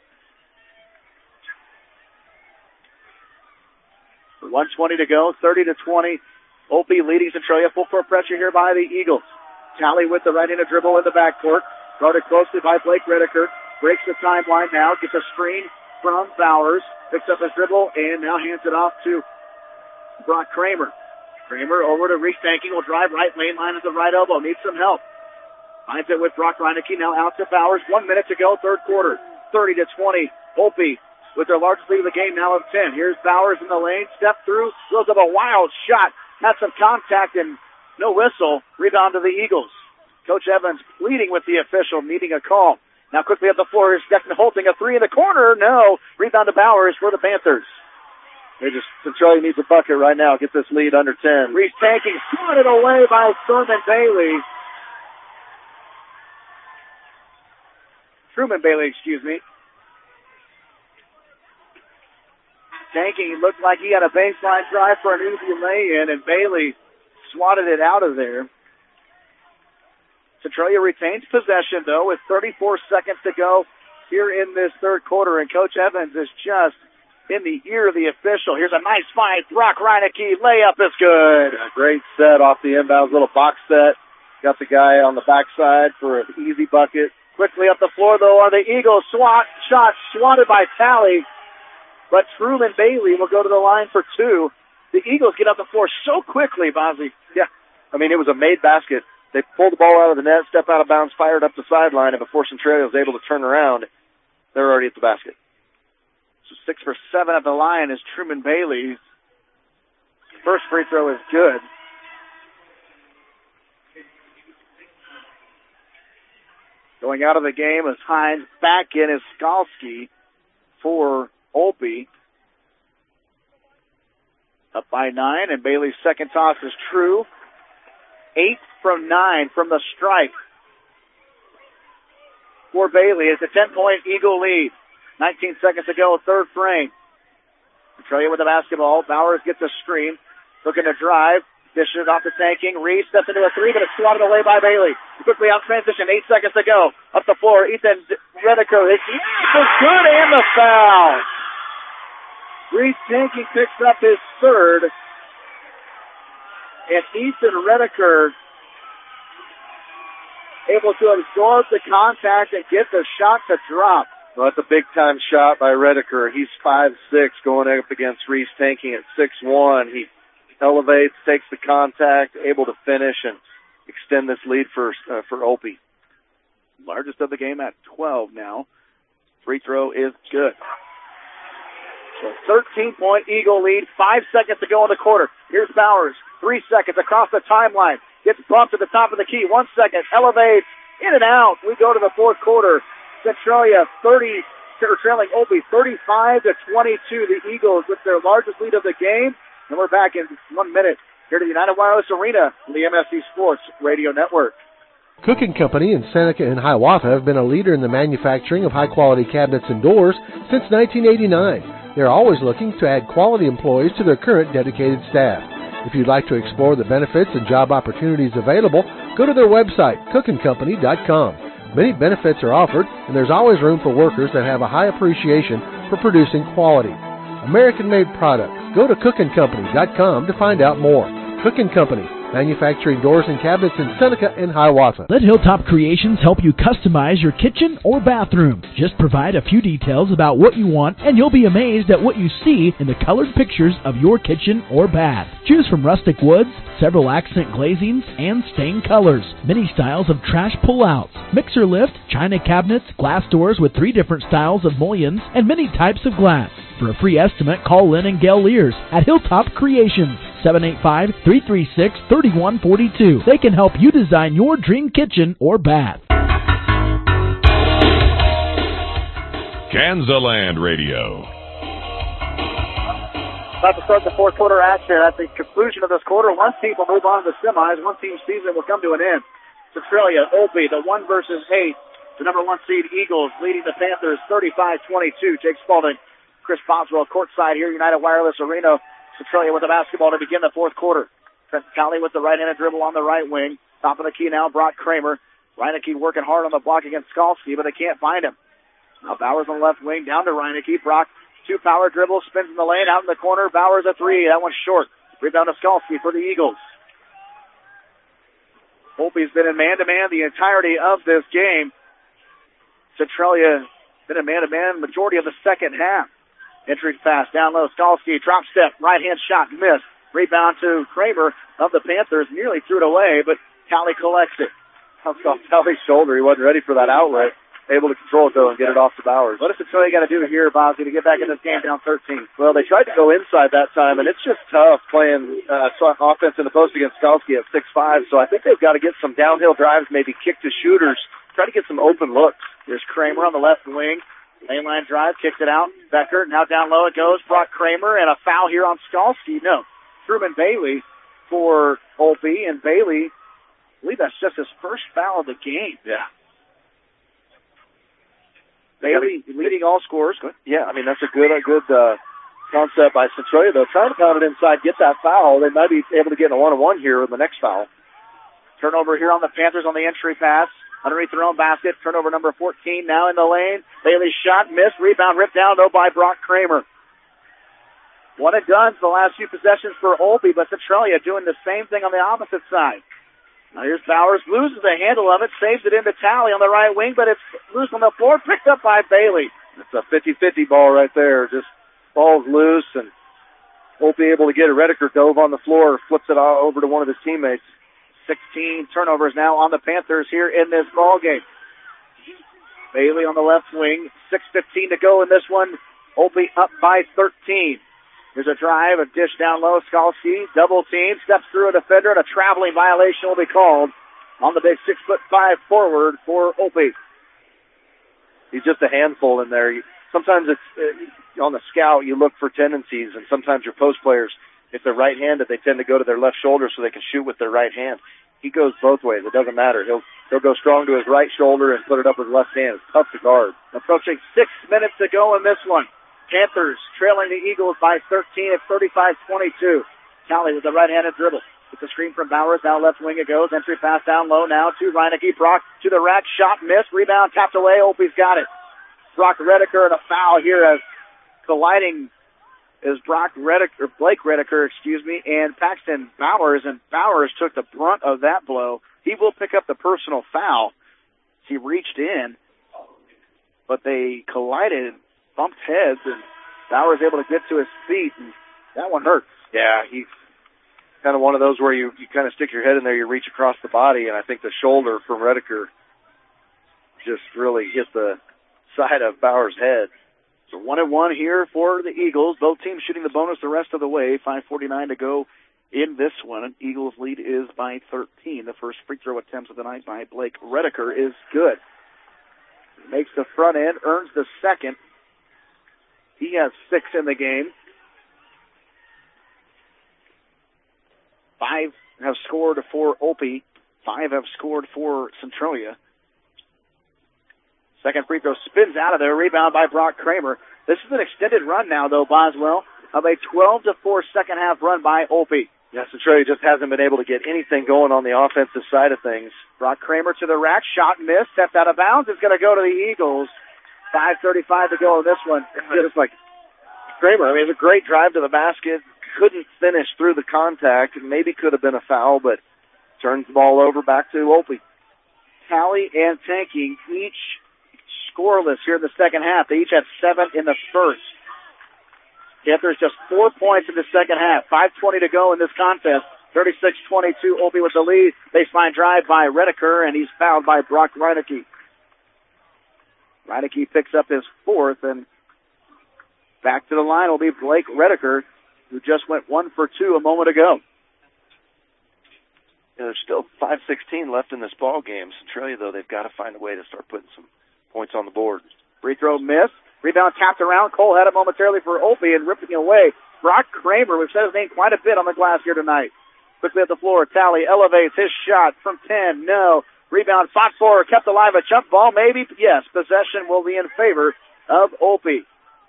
one twenty to go, thirty to twenty. Opie leading Centralia. Full court pressure here by the Eagles. Tally with the right-handed dribble in the backcourt. Guarded closely by Blake Redeker. Breaks the timeline now. Gets a screen from Bowers. Picks up his dribble and now hands it off to Brock Kramer. Kramer over to Reese Tanking. Will drive right lane line at the right elbow. Needs some help. Finds it with Brock Reineke. Now out to Bowers. One minute to go. Third quarter. thirty to twenty. Opie with their largest lead of the game now of ten. Here's Bowers in the lane. Step through. Throws up a wild shot. Had some contact and no whistle. Rebound to the Eagles. Coach Evans pleading with the official, needing a call. Now quickly up the floor is Declan Holting. A three in the corner. No. Rebound to Bowers for the Panthers. They just, Centralia needs a bucket right now. Get this lead under ten. Reese Tanking swatted away by Thurman Bailey. Truman Bailey, excuse me. Tanking looked like he had a baseline drive for an easy lay-in, and Bailey swatted it out of there. Centralia retains possession, though, with thirty-four seconds to go here in this third quarter, and Coach Evans is just in the ear of the official. Here's a nice fight. Brock Reineke, layup is good. A great set off the inbounds, little box set. Got the guy on the backside for an easy bucket. Quickly up the floor, though, are the Eagles. Swat, shot swatted by Tally, but Truman Bailey will go to the line for two. The Eagles get up the floor so quickly, Bosley. Yeah, I mean, it was a made basket. They pulled the ball out of the net, step out of bounds, fired up the sideline, and before Centralia was able to turn around, they were already at the basket. So six for seven at the line is Truman Bailey. First free throw is good. Going out of the game is Hines. Back in is Skalski for Opie. Up by nine, and Bailey's second toss is true. Eight from nine from the stripe for Bailey. It's a ten-point Eagle lead. nineteen seconds to go, third frame. Centralia with the basketball. Bowers gets a screen. Looking to drive. Dishes it off to Tanking. Reese steps into a three, but it's swatted away by Bailey. Quickly out transition. Eight seconds to go. Up the floor. Ethan Redeker. It's good and the foul. Reese Tanking picks up his third. And Ethan Redeker able to absorb the contact and get the shot to drop. Well, that's a big-time shot by Redeker. He's five six going up against Reese Tanking at six one. He elevates, takes the contact, able to finish and extend this lead for uh, for Opie. Largest of the game at twelve now. Free throw is good. So thirteen-point Eagle lead. Five seconds to go in the quarter. Here's Bowers. Three seconds across the timeline. Gets bumped to the top of the key. One second. Elevates. In and out. We go to the fourth quarter. Centralia thirty, trailing Opie thirty-five to twenty-two. The Eagles with their largest lead of the game. And we're back in one minute here to the United Wireless Arena on the M S C Sports Radio Network. Cook and Company in Seneca and Hiawatha have been a leader in the manufacturing of high-quality cabinets and doors since nineteen eighty-nine. They're always looking to add quality employees to their current dedicated staff. If you'd like to explore the benefits and job opportunities available, go to their website, cook and company dot com. Many benefits are offered, and there's always room for workers that have a high appreciation for producing quality. American-made products. Go to cook and company dot com to find out more. Cook and Company, manufacturing doors and cabinets in Seneca and Hiawatha. Let Hilltop Creations help you customize your kitchen or bathroom. Just provide a few details about what you want, and you'll be amazed at what you see in the colored pictures of your kitchen or bath. Choose from rustic woods, several accent glazings, and stained colors. Many styles of trash pull-outs, mixer lift, china cabinets, glass doors with three different styles of mullions, and many types of glass. For a free estimate, call Lynn and Gail Lears at Hilltop Creations, seven eight five, three three six, three one four two. They can help you design your dream kitchen or bath. Kansaland Radio. About to start the fourth quarter action. At the conclusion of this quarter, one team will move on to the semis. One team's season will come to an end. Centralia, Opie, the one versus eight. The number one seed Eagles leading the Panthers thirty-five twenty-two. Jake Spalding, Chris Boswell courtside here, United Wireless Arena. Centralia with the basketball to begin the fourth quarter. Trent Cowley with the right-handed dribble on the right wing. Top of the key now, Brock Kramer. Reineke working hard on the block against Skalski, but they can't find him. Now Bowers on the left wing, down to Reineke. Brock, two power dribbles, spins in the lane, out in the corner. Bowers a three. That one's short. Rebound to Skalski for the Eagles. Opie's been in man-to-man the entirety of this game. Centralia been in man-to-man majority of the second half. Entry pass down low. Skalski, drop step, right-hand shot, missed. Rebound to Kramer of the Panthers. Nearly threw it away, but Cowley collects it. Bounced off Cowley's shoulder. He wasn't ready for that outlet. Able to control it, though, and get it off to Bowers. What does Centralia got to do here, Bosby, to get back in this game down thirteen? Well, they tried to go inside that time, and it's just tough playing uh, offense in the post against Skalski at six five, so I think they've got to get some downhill drives, maybe kick to shooters, try to get some open looks. There's Kramer on the left wing. Mainline drive, kicks it out. Becker, now down low it goes. Brock Kramer, and a foul here on Skalski. No, Truman Bailey for Opie, and Bailey, I believe that's just his first foul of the game. Yeah. Bailey leading all scorers. Good. Yeah, I mean, that's a good a good uh, concept by Centralia, though. Trying to pound it inside, get that foul. They might be able to get in a one-on-one here with the next foul. Turnover here on the Panthers on the entry pass. Underneath their own basket. Turnover number fourteen now in the lane. Bailey's shot missed. Rebound ripped down, though, by Brock Kramer. One and done for the last few possessions for Opie, but Centralia doing the same thing on the opposite side. Now here's Bowers, loses the handle of it, saves it into Talley on the right wing, but it's loose on the floor, picked up by Bailey. It's a fifty-fifty ball right there. Just ball's loose, and won't be able to get it. Redeker dove on the floor, flips it all over to one of his teammates. sixteen turnovers now on the Panthers here in this ball game. Bailey on the left wing, six fifteen to go in this one. Opie up by thirteen. There's a drive, a dish down low. Skalski, double team, steps through a defender, and a traveling violation will be called on the big six foot five forward for Opie. He's just a handful in there. Sometimes it's uh, on the scout, you look for tendencies, and sometimes your post players, if they're right-handed, they tend to go to their left shoulder so they can shoot with their right hand. He goes both ways. It doesn't matter. He'll he'll go strong to his right shoulder and put it up with his left hand. It's tough to guard. Approaching six minutes to go in this one. Panthers trailing the Eagles by thirteen at thirty-five twenty-two. Cowley with the right-handed dribble. With the screen from Bowers, now left wing it goes. Entry pass down low now to Reineke. Brock to the rack, shot missed. Rebound tapped away. Opie's got it. Brock Redeker and a foul here as colliding is Brock Redeker, Blake Redeker, excuse me, and Paxton Bowers, and Bowers took the brunt of that blow. He will pick up the personal foul. He reached in, but they collided, bumped heads, and Bowers able to get to his feet, and that one hurts. Yeah, he's kind of one of those where you, you kind of stick your head in there, you reach across the body, and I think the shoulder from Redeker just really hit the side of Bowers' head. So one and one here for the Eagles. Both teams shooting the bonus the rest of the way. five forty-nine to go in this one. Eagles lead is by thirteen. The first free throw attempt of the night by Blake Redeker is good. Makes the front end, earns the second. He has six in the game. Five have scored for Opie. Five have scored for Centralia. Second free throw spins out of there. Rebound by Brock Kramer. This is an extended run now, though, Boswell, of a twelve to four second half run by Opie. Yeah, Centralia just hasn't been able to get anything going on the offensive side of things. Brock Kramer to the rack. Shot missed. Stepped out of bounds. It's going to go to the Eagles. five thirty-five to go in this one. Just like Kramer, I mean, it was a great drive to the basket. Couldn't finish through the contact. Maybe could have been a foul, but turns the ball over back to Opie. Tally and Tanking each scoreless here in the second half. They each had seven in the first. Panthers just four points in the second half. five twenty to go in this contest. thirty-six twenty-two, Opie with the lead. Baseline drive by Redeker, and he's fouled by Brock Reineke. Reineke picks up his fourth, and back to the line will be Blake Redeker, who just went one for two a moment ago. Yeah, there's still five sixteen left in this ball game. Centralia, though, they've got to find a way to start putting some points on the board. Free throw miss. Rebound tapped around. Cole had it momentarily for Opie and ripping it away. Brock Kramer, we've said his name quite a bit on the glass here tonight. Quickly at the floor. Tally elevates his shot from ten. No. Rebound fought for, kept alive, a jump ball, maybe. Yes, possession will be in favor of Opie.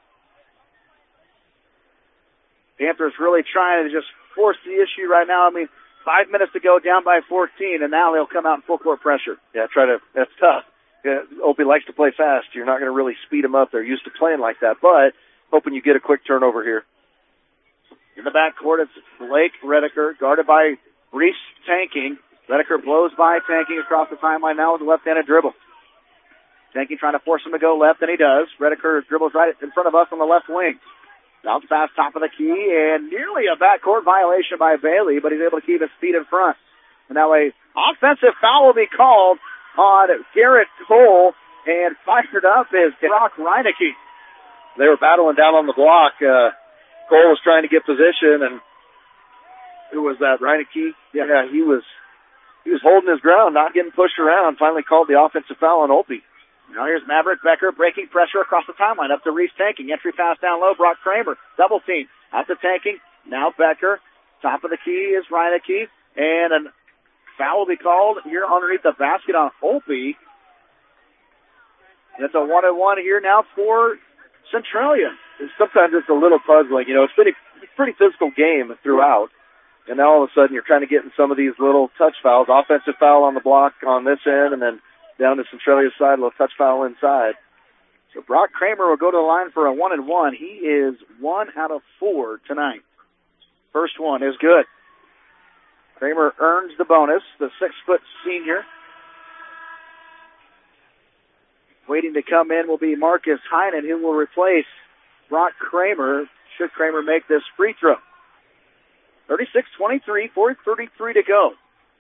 Panthers really trying to just force the issue right now. I mean, five minutes to go, down by fourteen, and now they'll come out in full court pressure. Yeah, try to, that's tough. Yeah, Opie likes to play fast. You're not going to really speed them up. They're used to playing like that, but hoping you get a quick turnover here. In the backcourt, it's Blake Redeker, guarded by Reese Tanking. Redeker blows by Tanking across the timeline now with a left-handed dribble. Tanking trying to force him to go left, and he does. Redeker dribbles right in front of us on the left wing. Bounce pass, top of the key, and nearly a backcourt violation by Bailey, but he's able to keep his feet in front. And now a offensive foul will be called on Garrett Cole, and fired up is Brock Reineke. They were battling down on the block. Uh, Cole was trying to get position, and who was that, Reineke? Yeah, yeah, he was he was holding his ground, not getting pushed around, finally called the offensive foul on Opie. Now here's Maverick Becker breaking pressure across the timeline, up to Reese Tanking. Entry pass down low, Brock Kramer, double team. Out to Tanking, now Becker. Top of the key is Reineke, and a foul will be called here underneath the basket on Opie. And it's a one-on-one here now for Centralia. Sometimes it's a little puzzling. You know, it's been a pretty physical game throughout. And now all of a sudden you're kind of getting some of these little touch fouls. Offensive foul on the block on this end, and then down to Centralia's side, a little touch foul inside. So Brock Kramer will go to the line for a one and one. He is one out of four tonight. First one is good. Kramer earns the bonus, the six-foot senior. Waiting to come in will be Marcus Heinen, who will replace Brock Kramer, should Kramer make this free throw. thirty-six twenty-three, four thirty-three to go.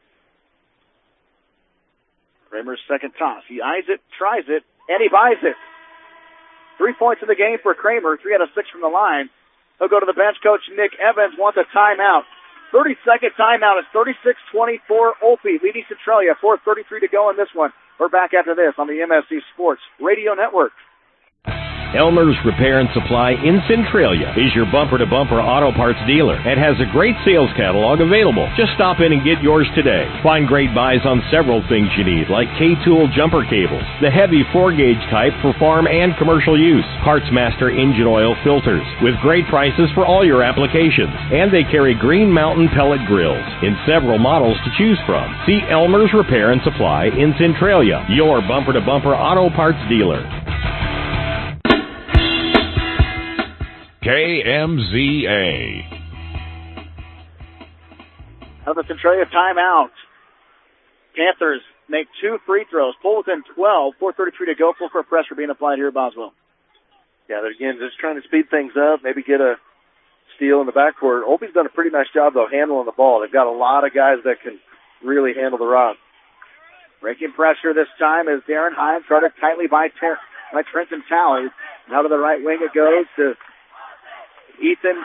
Kramer's second toss. He eyes it, tries it, and he buys it. Three points in the game for Kramer, three out of six from the line. He'll go to the bench. Coach Nick Evans wants a timeout. thirty-second timeout. It's thirty-six twenty-four. Opie leading Centralia. four thirty-three to go in this one. We're back after this on the M S C Sports Radio Network. Elmer's Repair and Supply in Centralia is your bumper-to-bumper auto parts dealer and has a great sales catalog available. Just stop in and get yours today. Find great buys on several things you need, like K-Tool jumper cables, the heavy four-gauge type for farm and commercial use, Partsmaster engine oil filters, with great prices for all your applications. And they carry Green Mountain pellet grills in several models to choose from. See Elmer's Repair and Supply in Centralia, your bumper-to-bumper auto parts dealer. K M Z A. Out of the Centralia timeout. Panthers make two free throws, pull within twelve, four thirty-three to go, full court pressure being applied here at Boswell. Yeah, they're again just trying to speed things up, maybe get a steal in the backcourt. Opie's done a pretty nice job, though, handling the ball. They've got a lot of guys that can really handle the rock. Breaking pressure this time is Darren Hines, guarded tightly by, Ter- by Trenton Talley. Now to the right wing it goes to Ethan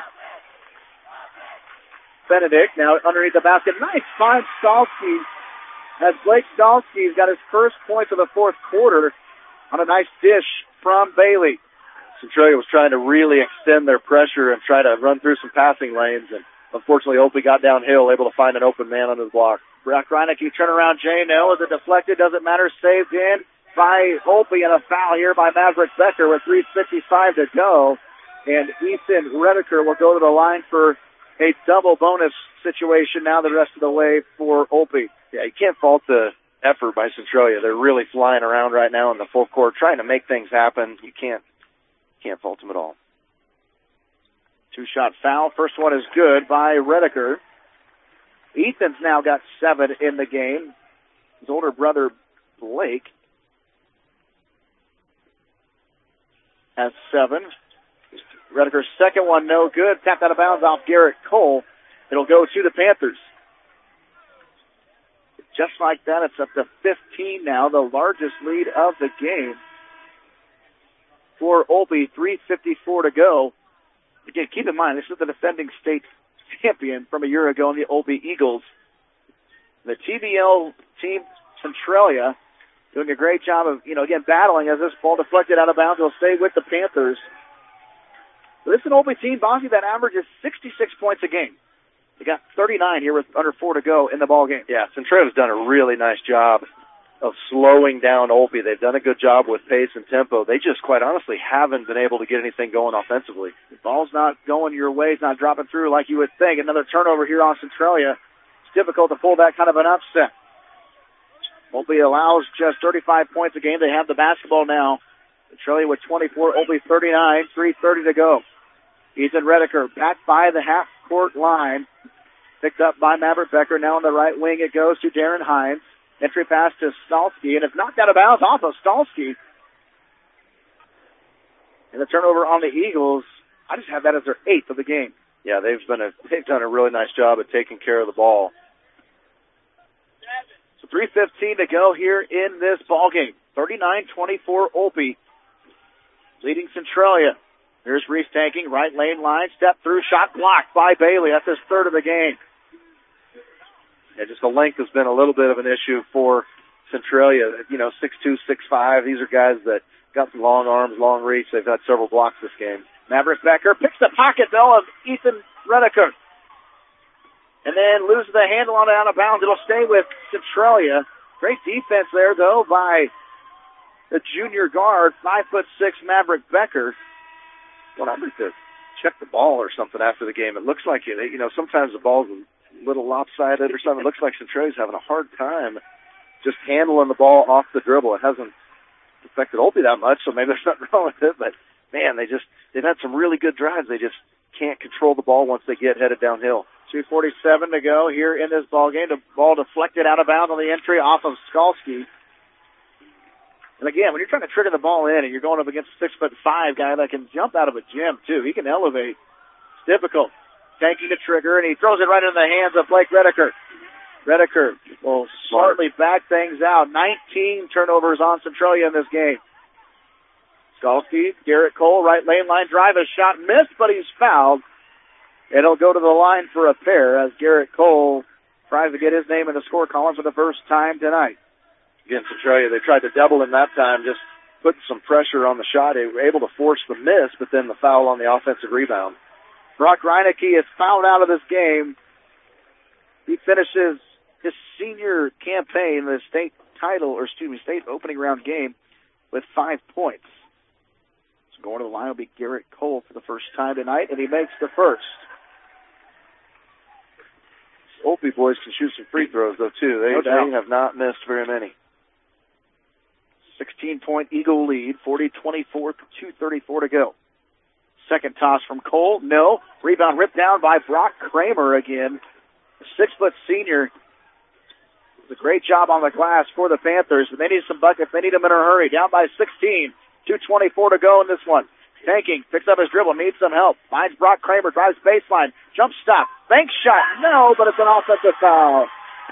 Benedict. Now underneath the basket. Nice find, Stalski. As Blake Stalski's got his first points of the fourth quarter on a nice dish from Bailey. Centralia was trying to really extend their pressure and try to run through some passing lanes, and unfortunately Opie got downhill, able to find an open man under the block. Brock Reineke turn around. J No, is it deflected? Doesn't matter. Saved in by Opie, and a foul here by Maverick Becker with three fifty-five to go. And Ethan Redeker will go to the line for a double bonus situation now the rest of the way for Opie. Yeah, you can't fault the effort by Centralia. They're really flying around right now in the full court, trying to make things happen. You can't can't fault them at all. Two-shot foul. First one is good by Redeker. Ethan's now got seven in the game. His older brother, Blake, has seven. Redeker's second one, no good. Tapped out of bounds off Garrett Cole. It'll go to the Panthers. Just like that, it's up to fifteen now, the largest lead of the game for Opie. three fifty-four to go. Again, keep in mind, this is the defending state champion from a year ago in the Opie Eagles. The T B L team, Centralia, doing a great job of, you know, again, battling as this ball deflected out of bounds. It'll stay with the Panthers. This is an Opie team, Bossy, that averages sixty-six points a game. They got thirty-nine here with under four to go in the ball game. Yeah, Centralia's done a really nice job of slowing down Olpe. They've done a good job with pace and tempo. They just, quite honestly, haven't been able to get anything going offensively. The ball's not going your way. It's not dropping through like you would think. Another turnover here on Centralia. It's difficult to pull that kind of an upset. Olpe allows just thirty-five points a game. They have the basketball now. Centralia with twenty-four, Olpe thirty-nine, three thirty to go. Ethan Redeker back by the half-court line. Picked up by Maverick Becker. Now on the right wing it goes to Darren Hines. Entry pass to Stalski, and it's knocked out of bounds off of Stalski. And the turnover on the Eagles, I just have that as their eighth of the game. Yeah, they've been a, they've done a really nice job at taking care of the ball. So three fifteen to go here in this ball game. thirty-nine twenty-four Olpe leading Centralia. Here's Reese tanking, right lane line, step through, shot blocked by Bailey. That's his third of the game. Yeah, just the length has been a little bit of an issue for Centralia. You know, six two, six five. These are guys that got some long arms, long reach. They've had several blocks this game. Maverick Becker picks the pocket, though, of Ethan Redeker. And then loses the handle on it out of bounds. It'll stay with Centralia. Great defense there, though, by the junior guard, five foot six Maverick Becker. Well, I'd like to check the ball or something after the game. It looks like, it, you know, sometimes the ball's a little lopsided or something. It looks like Centralia's having a hard time just handling the ball off the dribble. It hasn't affected Olpe that much, so maybe there's nothing wrong with it. But, man, they just, they've had some really good drives. They just can't control the ball once they get headed downhill. two forty-seven to go here in this ball game. The ball deflected out of bounds on the entry off of Skalski. And again, when you're trying to trigger the ball in and you're going up against a six foot five guy that can jump out of a gym too, he can elevate. It's difficult. Tanking the trigger, and he throws it right into the hands of Blake Redeker. Redeker will smartly back things out. nineteen turnovers on Centralia in this game. Skalski, Garrett Cole, right lane line drive, a shot missed, but he's fouled. And he'll go to the line for a pair as Garrett Cole tries to get his name in the score column for the first time tonight. Again, Centralia, they tried to double him that time, just put some pressure on the shot. They were able to force the miss, but then the foul on the offensive rebound. Brock Reinecke is fouled out of this game. He finishes his senior campaign, the state title, or excuse me, state opening round game, with five points. So going to the line will be Garrett Cole for the first time tonight, and he makes the first. Olpe boys can shoot some free throws, though, too. They, No doubt. they have not missed very many. sixteen-point Eagle lead, forty twenty-four, two thirty-four to go. Second toss from Cole, no. Rebound ripped down by Brock Kramer again. The six-foot senior. It was a great job on the glass for the Panthers, but they need some buckets. They need them in a hurry. Down by sixteen, two twenty-four to go in this one. Tanking, picks up his dribble, needs some help. Finds Brock Kramer, drives baseline, jump stop, bank shot, no, but it's an offensive foul.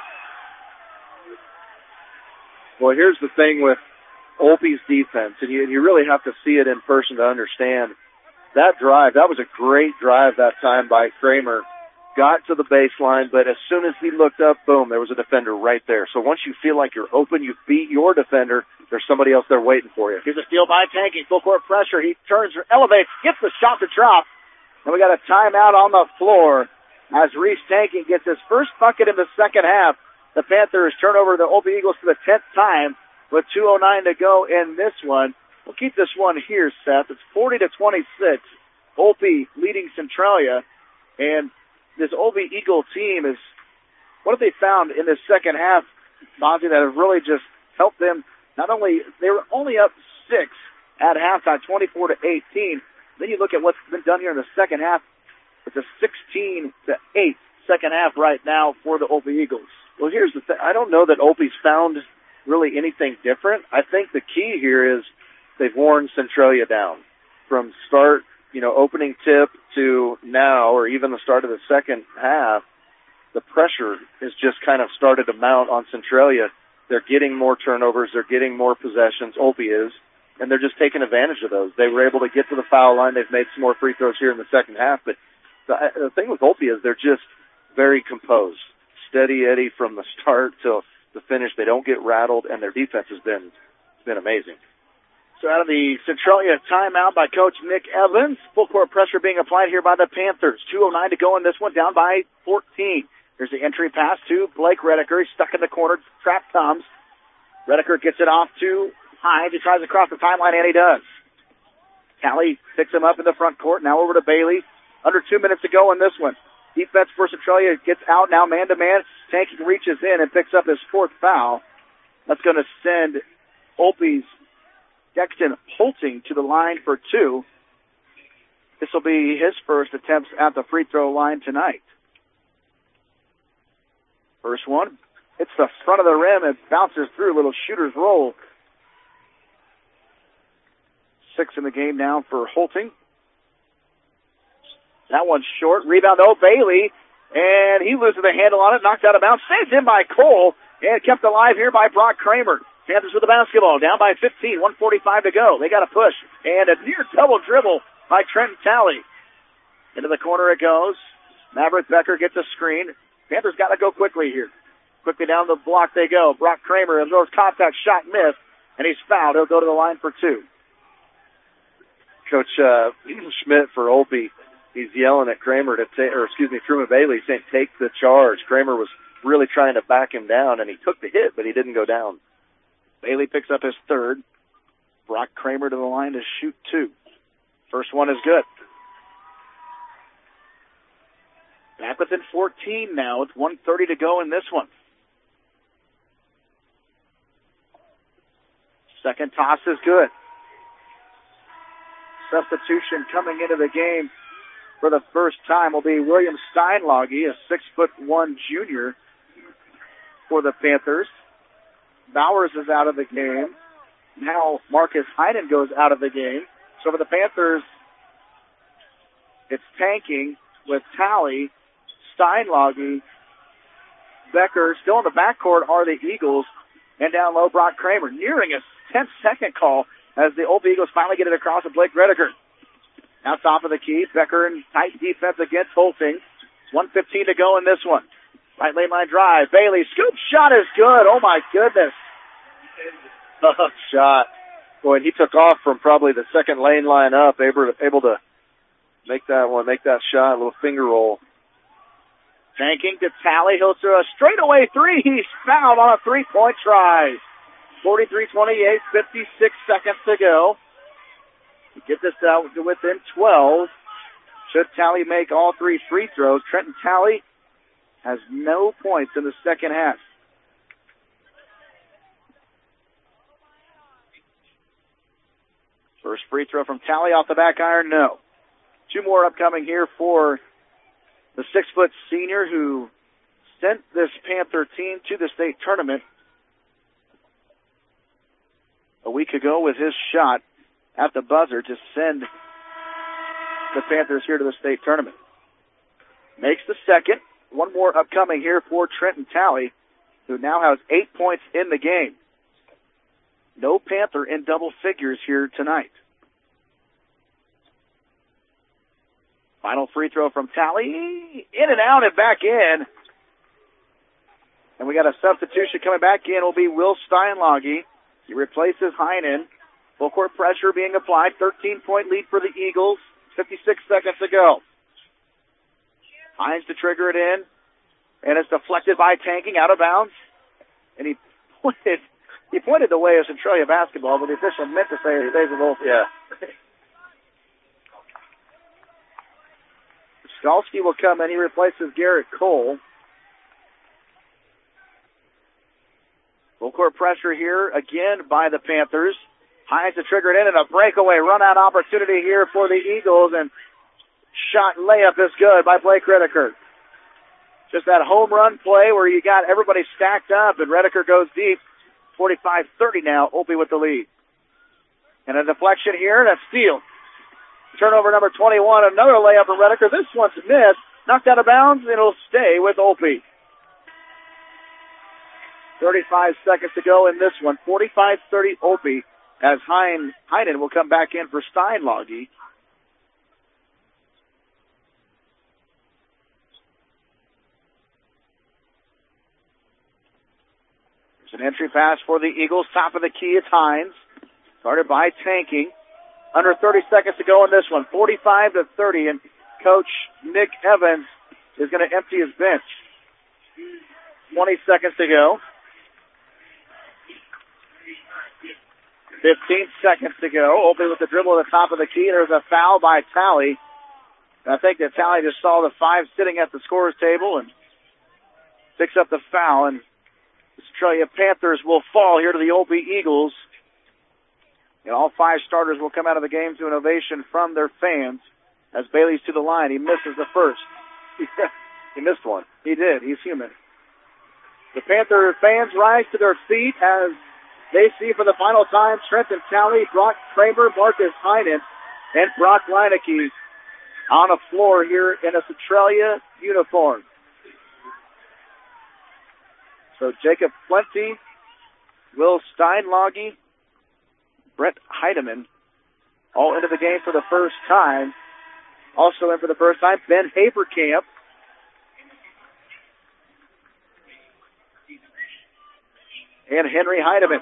Well, here's the thing with Olpe's defense, and you, you really have to see it in person to understand. That drive, that was a great drive that time by Kramer. Got to the baseline, but as soon as he looked up, boom, there was a defender right there. So once you feel like you're open, you beat your defender, there's somebody else there waiting for you. Here's a steal by Tanking, full court pressure. He turns, elevates, gets the shot to drop. And we got a timeout on the floor as Reese Tanking gets his first bucket in the second half. The Panthers turn over the Olpe Eagles for the tenth time with two oh nine to go in this one. We'll keep this one here, Seth. It's forty to twenty-six. Olpe leading Centralia. And this Olpe Eagle team is, what have they found in this second half, Bonzi, that have really just helped them? Not only, they were only up six at halftime, twenty-four to eighteen. Then you look at what's been done here in the second half. It's a sixteen to eight second half right now for the Olpe Eagles. Well, here's the thing. I don't know that Olpe's found really anything different. I think the key here is they've worn Centralia down from start, you know, opening tip to now, or even the start of the second half. The pressure has just kind of started to mount on Centralia. They're getting more turnovers. They're getting more possessions. Olpe is, and they're just taking advantage of those. They were able to get to the foul line. They've made some more free throws here in the second half. But the, the thing with Olpe is they're just very composed. Steady Eddie from the start till the finish. They don't get rattled, and their defense has been been amazing. So out of the Centralia timeout by Coach Nick Evans, full court pressure being applied here by the Panthers. two oh nine to go in this one, down by fourteen. Here's the entry pass to Blake Redeker. He's stuck in the corner. Trap comes. Redeker gets it off to Hines. He tries to cross the timeline, and he does. Talley picks him up in the front court. Now over to Bailey. Under two minutes to go in this one. Defense for Centralia gets out now man-to-man. Tanking reaches in and picks up his fourth foul. That's going to send Opie's Dexton Holting to the line for two. This will be his first attempts at the free throw line tonight. First one. Hits the front of the rim and bounces through. A little shooter's roll. Six in the game now for Holting. That one's short. Rebound, though, Bailey. And he loses the handle on it. Knocked out of bounds. Saved in by Cole. And kept alive here by Brock Kramer. Panthers with the basketball. Down by fifteen. one forty-five to go. They got a push. And a near double dribble by Trenton Talley. Into the corner it goes. Maverick Becker gets a screen. Panthers got to go quickly here. Quickly down the block they go. Brock Kramer absorbs contact, shot missed, and he's fouled. He'll go to the line for two. Coach uh, Schmidt for Opie, he's yelling at Kramer to take, or excuse me, Truman Bailey, saying take the charge. Kramer was really trying to back him down, and he took the hit, but he didn't go down. Bailey picks up his third. Brock Kramer to the line to shoot two. First one is good. Back within fourteen now with one thirty to go in this one. Second toss is good. Substitution coming into the game for the first time will be William Steinlage, a six foot one junior for the Panthers. Bowers is out of the game. Now Marcus Heinen goes out of the game. So for the Panthers, it's tanking with Talley, Steinlage, Becker. Still in the backcourt are the Eagles. And down low, Brock Kramer. Nearing a ten-second call as the Old Eagles finally get it across to Blake Redeker. Now top of the key. Becker in tight defense against Holting. one fifteen to go in this one. Right lane line drive. Bailey, scoop shot is good. Oh, my goodness. Tough shot. Boy, and he took off from probably the second lane line up, able to, able to make that one, make that shot, a little finger roll. Tanking to Talley. He'll throw a straightaway three. He's fouled on a three-point try. forty-three twenty-eight, fifty-six seconds to go. Get this out to within twelve. Should Talley make all three free throws, Trenton Talley has no points in the second half. First free throw from Talley off the back iron, no. Two more upcoming here for the six-foot senior who sent this Panther team to the state tournament a week ago with his shot at the buzzer to send the Panthers here to the state tournament. Makes the second. One more upcoming here for Trenton Talley, who now has eight points in the game. No Panther in double figures here tonight. Final free throw from Talley. In and out and back in. And we got a substitution coming back in. Will be Will Steinlage. He replaces Heinen. Full court pressure being applied. thirteen-point lead for the Eagles. fifty-six seconds to go. Hines to trigger it in. And it's deflected by Tanking out of bounds. And he pointed, he pointed the way of Centralia basketball, but the official meant to say it stays with Olsen. Yeah. Skalski will come in. He replaces Garrett Cole. Full court pressure here again by the Panthers. Hines to trigger it in and a breakaway run-out opportunity here for the Eagles. And shot layup is good by Blake Redeker. Just that home run play where you got everybody stacked up and Redeker goes deep. forty-five thirty now, Opie with the lead. And a deflection here and a steal. Turnover number twenty-one, another layup from Redeker. This one's missed. Knocked out of bounds, and it'll stay with Opie. thirty-five seconds to go in this one. forty-five thirty Opie as Hein, Heinen will come back in for Steinlage. There's an entry pass for the Eagles. Top of the key, it's Hines. Started by Tanking. Under thirty seconds to go in this one. forty-five to thirty, and Coach Nick Evans is going to empty his bench. twenty seconds to go. fifteen seconds to go. Opie with the dribble at the top of the key. There's a foul by Talley. And I think that Talley just saw the five sitting at the scorer's table and picks up the foul. And the Centralia Panthers will fall here to the Opie Eagles. And all five starters will come out of the game to an ovation from their fans as Bailey's to the line. He misses the first. He missed one. He did. He's human. The Panther fans rise to their feet as they see for the final time Trenton Talley, Brock Kramer, Marcus Heinen, and Brock Leineke on the floor here in a Centralia uniform. So Jacob Plenty, Will Steinlage, Brett Heidemann, all into the game for the first time. Also in for the first time, Ben Haberkamp. And Henry Heidemann.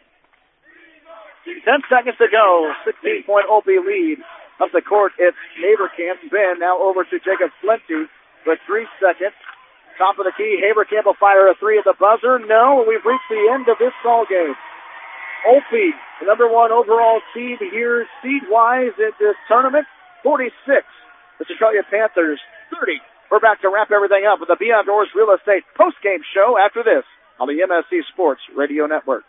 Ten seconds to go. sixteen-point Opie lead. Up the court, it's Haberkamp. Ben now over to Jacob Plenty with three seconds. Top of the key, Haberkamp will fire a three at the buzzer. No, we've reached the end of this ball game. Opie, the number one overall team here, seed-wise in this tournament, forty-six. The Centralia Panthers, thirty. We're back to wrap everything up with the Be Outdoors Real Estate post-game show after this on the M S C Sports Radio Network.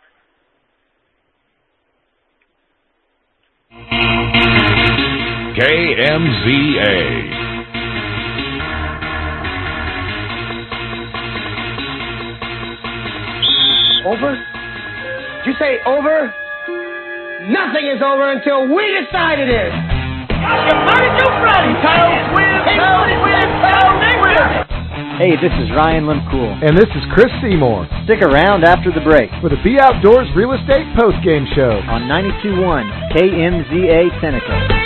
K M Z A. Over? Did you say over? Nothing is over until we decide it is. Hey, this is Ryan Limcool. And this is Chris Seymour. Stick around after the break for the Be Outdoors Real Estate postgame show on ninety-two point one K M Z A Seneca.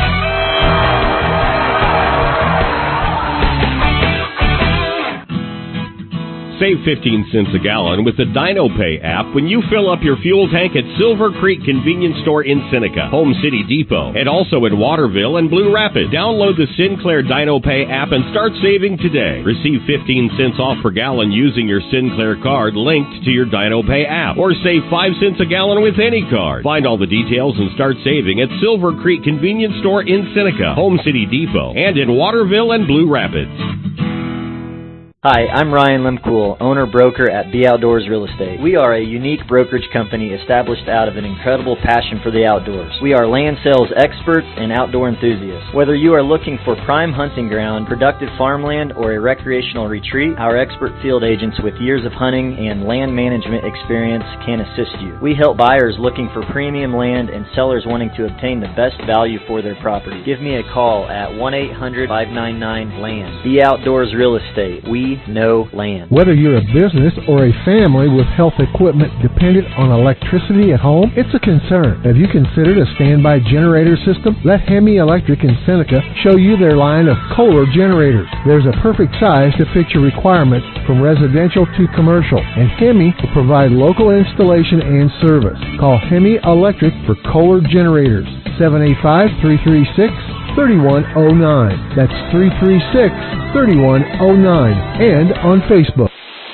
Save fifteen cents a gallon with the DinoPay app when you fill up your fuel tank at Silver Creek Convenience Store in Seneca, Home City Depot, and also in Waterville and Blue Rapids. Download the Sinclair DinoPay app and start saving today. Receive fifteen cents off per gallon using your Sinclair card linked to your DinoPay app, or save five cents a gallon with any card. Find all the details and start saving at Silver Creek Convenience Store in Seneca, Home City Depot, and in Waterville and Blue Rapids. Hi, I'm Ryan Limcool, owner-broker at Be Outdoors Real Estate. We are a unique brokerage company established out of an incredible passion for the outdoors. We are land sales experts and outdoor enthusiasts. Whether you are looking for prime hunting ground, productive farmland, or a recreational retreat, our expert field agents with years of hunting and land management experience can assist you. We help buyers looking for premium land and sellers wanting to obtain the best value for their property. Give me a call at one eight hundred, five nine nine, land. Be Outdoors Real Estate. We know land. Whether you're a business or a family with health equipment dependent on electricity at home, it's a concern. Have you considered a standby generator system? Let Hemi Electric in Seneca show you their line of Kohler generators. There's a perfect size to fit your requirements from residential to commercial, and Hemi will provide local installation and service. Call Hemi Electric for Kohler generators, seven eight five, three three six, three one zero nine. That's three three six, three one zero nine. And on Facebook.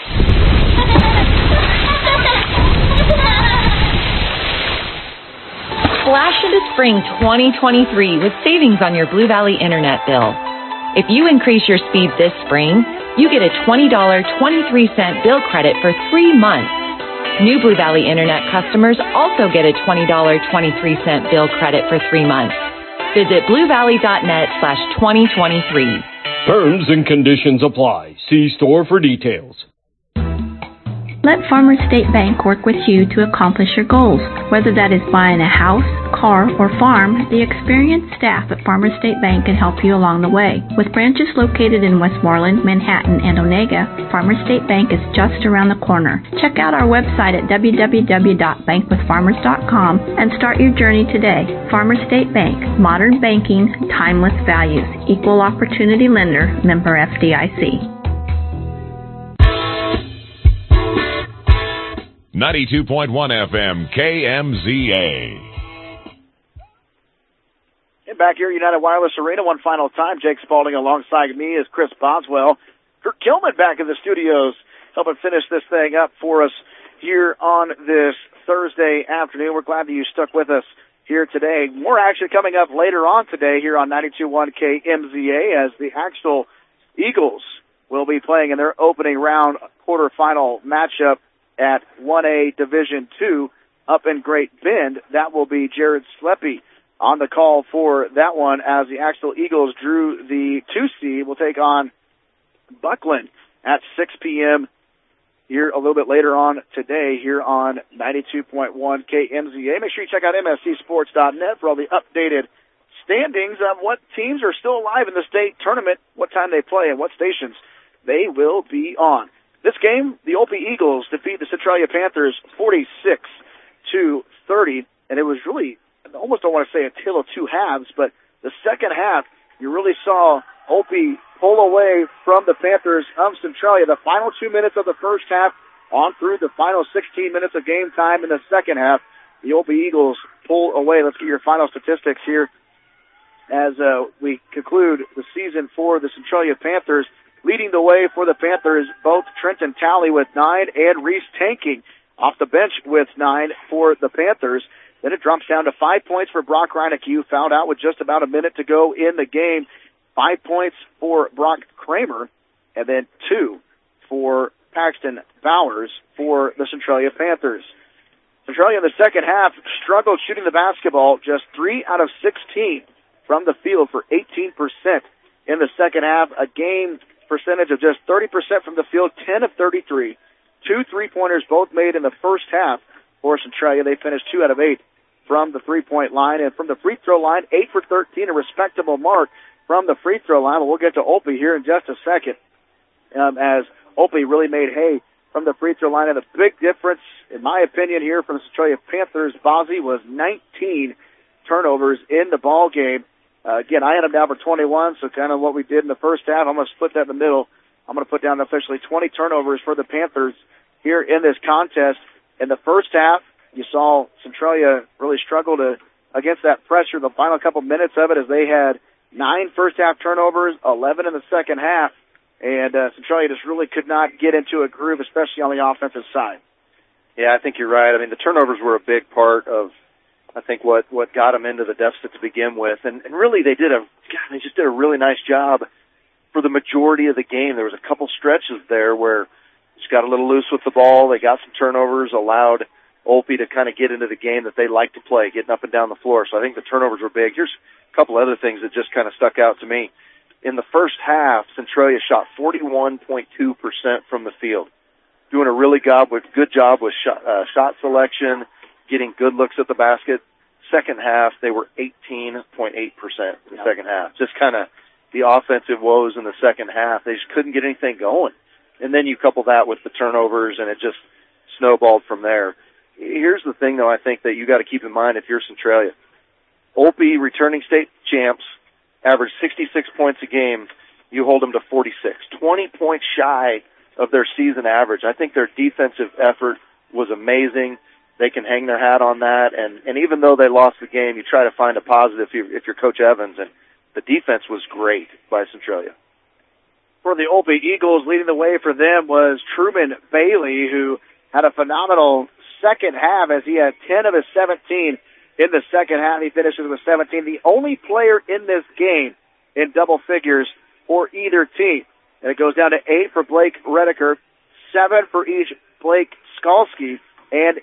Splash into spring twenty twenty-three with savings on your Blue Valley Internet bill. If you increase your speed this spring, you get a twenty dollars and twenty-three cents bill credit for three months. New Blue Valley Internet customers also get a twenty dollars and twenty-three cents bill credit for three months. Visit bluevalley.net slash 2023. Terms and conditions apply. See store for details. Let Farmers State Bank work with you to accomplish your goals. Whether that is buying a house, car, or farm, the experienced staff at Farmers State Bank can help you along the way. With branches located in Westmoreland, Manhattan, and Onega, Farmers State Bank is just around the corner. Check out our website at w w w dot bank with farmers dot com and start your journey today. Farmers State Bank, modern banking, timeless values, equal opportunity lender, member F D I C. ninety-two point one F M, K M Z A. And back here, United Wireless Arena, one final time. Jake Spalding alongside me is Chris Boswell. Kurt Kilman back in the studios, helping finish this thing up for us here on this Thursday afternoon. We're glad that you stuck with us here today. More action coming up later on today here on ninety-two point one K M Z A as the Axtell Eagles will be playing in their opening round quarterfinal matchup at one A Division two up in Great Bend. That will be Jared Sleppy on the call for that one as the Axtell Eagles drew the two seed. Will take on Buckland at six p.m. here a little bit later on today here on ninety-two point one K M Z A. Make sure you check out M S C sports dot net for all the updated standings of what teams are still alive in the state tournament, what time they play, and what stations they will be on. This game, the Opie Eagles defeat the Centralia Panthers forty-six to thirty, and it was really, I almost don't want to say a tale of two halves, but the second half, you really saw Opie pull away from the Panthers of Centralia. The final two minutes of the first half on through the final sixteen minutes of game time in the second half, the Opie Eagles pull away. Let's get your final statistics here as uh, we conclude the season for the Centralia Panthers. Leading the way for the Panthers, both Trenton Talley with nine and Reese Tanking off the bench with nine for the Panthers. Then it drops down to five points for Brock Reinecke, fouled out with just about a minute to go in the game. Five points for Brock Kramer, and then two for Paxton Bowers for the Centralia Panthers. Centralia in the second half struggled shooting the basketball, just three out of sixteen from the field for eighteen percent in the second half. A game percentage of just thirty percent from the field, ten of thirty-three. Two three-pointers both made in the first half for Centralia. They finished two out of eight from the three-point line, and from the free throw line, eight for thirteen, a respectable mark from the free throw line. But we'll get to Opie here in just a second, um, as Opie really made hay from the free throw line. And the big difference, in my opinion, here from the Centralia Panthers, Bozzi, was nineteen turnovers in the ball game. Uh, again, I had them down for twenty-one, so kind of what we did in the first half. I'm going to split that in the middle. I'm going to put down officially twenty turnovers for the Panthers here in this contest. In the first half, you saw Centralia really struggle to against that pressure the final couple minutes of it, as they had nine first-half turnovers, eleven in the second half, and uh, Centralia just really could not get into a groove, especially on the offensive side. Yeah, I think you're right. I mean, the turnovers were a big part of, I think, what, what got them into the deficit to begin with. And, and really, they did a, God, they just did a really nice job for the majority of the game. There was a couple stretches there where just got a little loose with the ball. They got some turnovers, allowed Opie to kind of get into the game that they like to play, getting up and down the floor. So I think the turnovers were big. Here's a couple other things that just kind of stuck out to me. In the first half, Centralia shot forty-one point two percent from the field, doing a really job with, good job with shot, uh, shot selection, getting good looks at the basket. Second half, they were eighteen point eight percent in the second half. Just kind of the offensive woes in the second half. They just couldn't get anything going. And then you couple that with the turnovers, and it just snowballed from there. Here's the thing, though, I think that you got to keep in mind if you're Centralia. Opie, returning state champs, average sixty-six points a game. You hold them to forty-six. twenty points shy of their season average. I think their defensive effort was amazing. They can hang their hat on that. And, and even though they lost the game, you try to find a positive if you're, if you're Coach Evans. And the defense was great by Centralia. For the Opie Eagles, leading the way for them was Truman Bailey, who had a phenomenal second half as he had ten of his seventeen in the second half. He finishes with seventeen. The only player in this game in double figures for either team. And it goes down to eight for Blake Redeker, seven for each Blake Skalski, and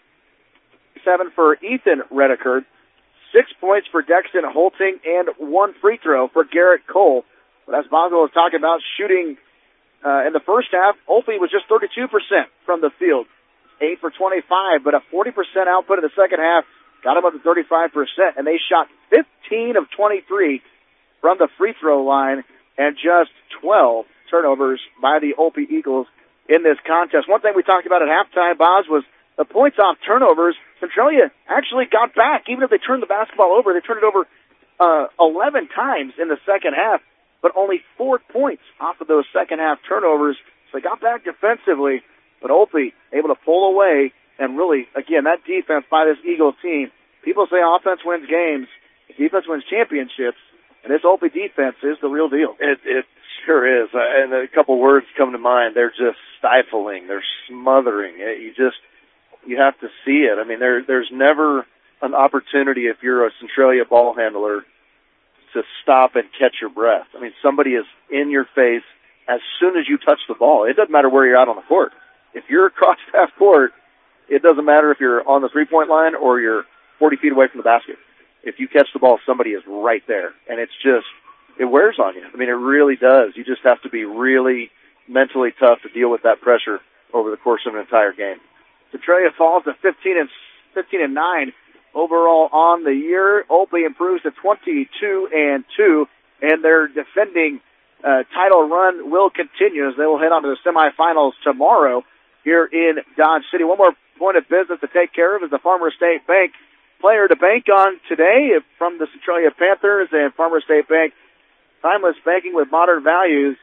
seven for Ethan Redeker, six points for Dexton Holting, and one free throw for Garrett Cole. But as Boswell was talking about shooting uh, in the first half, Opie was just thirty-two percent from the field, eight for twenty-five, but a forty percent output in the second half got them up to thirty-five percent, and they shot fifteen of twenty-three from the free throw line and just twelve turnovers by the Opie Eagles in this contest. One thing we talked about at halftime, Boz, was the points off turnovers. Centralia actually got back. Even if they turned the basketball over, they turned it over uh, eleven times in the second half, but only four points off of those second half turnovers. So they got back defensively, but Opie able to pull away. And really, again, that defense by this Eagles team, people say offense wins games, defense wins championships, and this Opie defense is the real deal. It, it sure is. Uh, and a couple words come to mind. They're just stifling. They're smothering. It, you just, You have to see it. I mean, there there's never an opportunity if you're a Centralia ball handler to stop and catch your breath. I mean, somebody is in your face as soon as you touch the ball. It doesn't matter where you're out on the court. If you're across half court, it doesn't matter if you're on the three-point line or you're forty feet away from the basket. If you catch the ball, somebody is right there. And it's just, it wears on you. I mean, it really does. You just have to be really mentally tough to deal with that pressure over the course of an entire game. Centralia falls to fifteen and fifteen and nine overall on the year. Opie improves to twenty-two and two, and their defending uh, title run will continue as they will head on to the semifinals tomorrow here in Dodge City. One more point of business to take care of is the Farmer State Bank player to bank on today from the Centralia Panthers and Farmer State Bank. Timeless banking with modern values.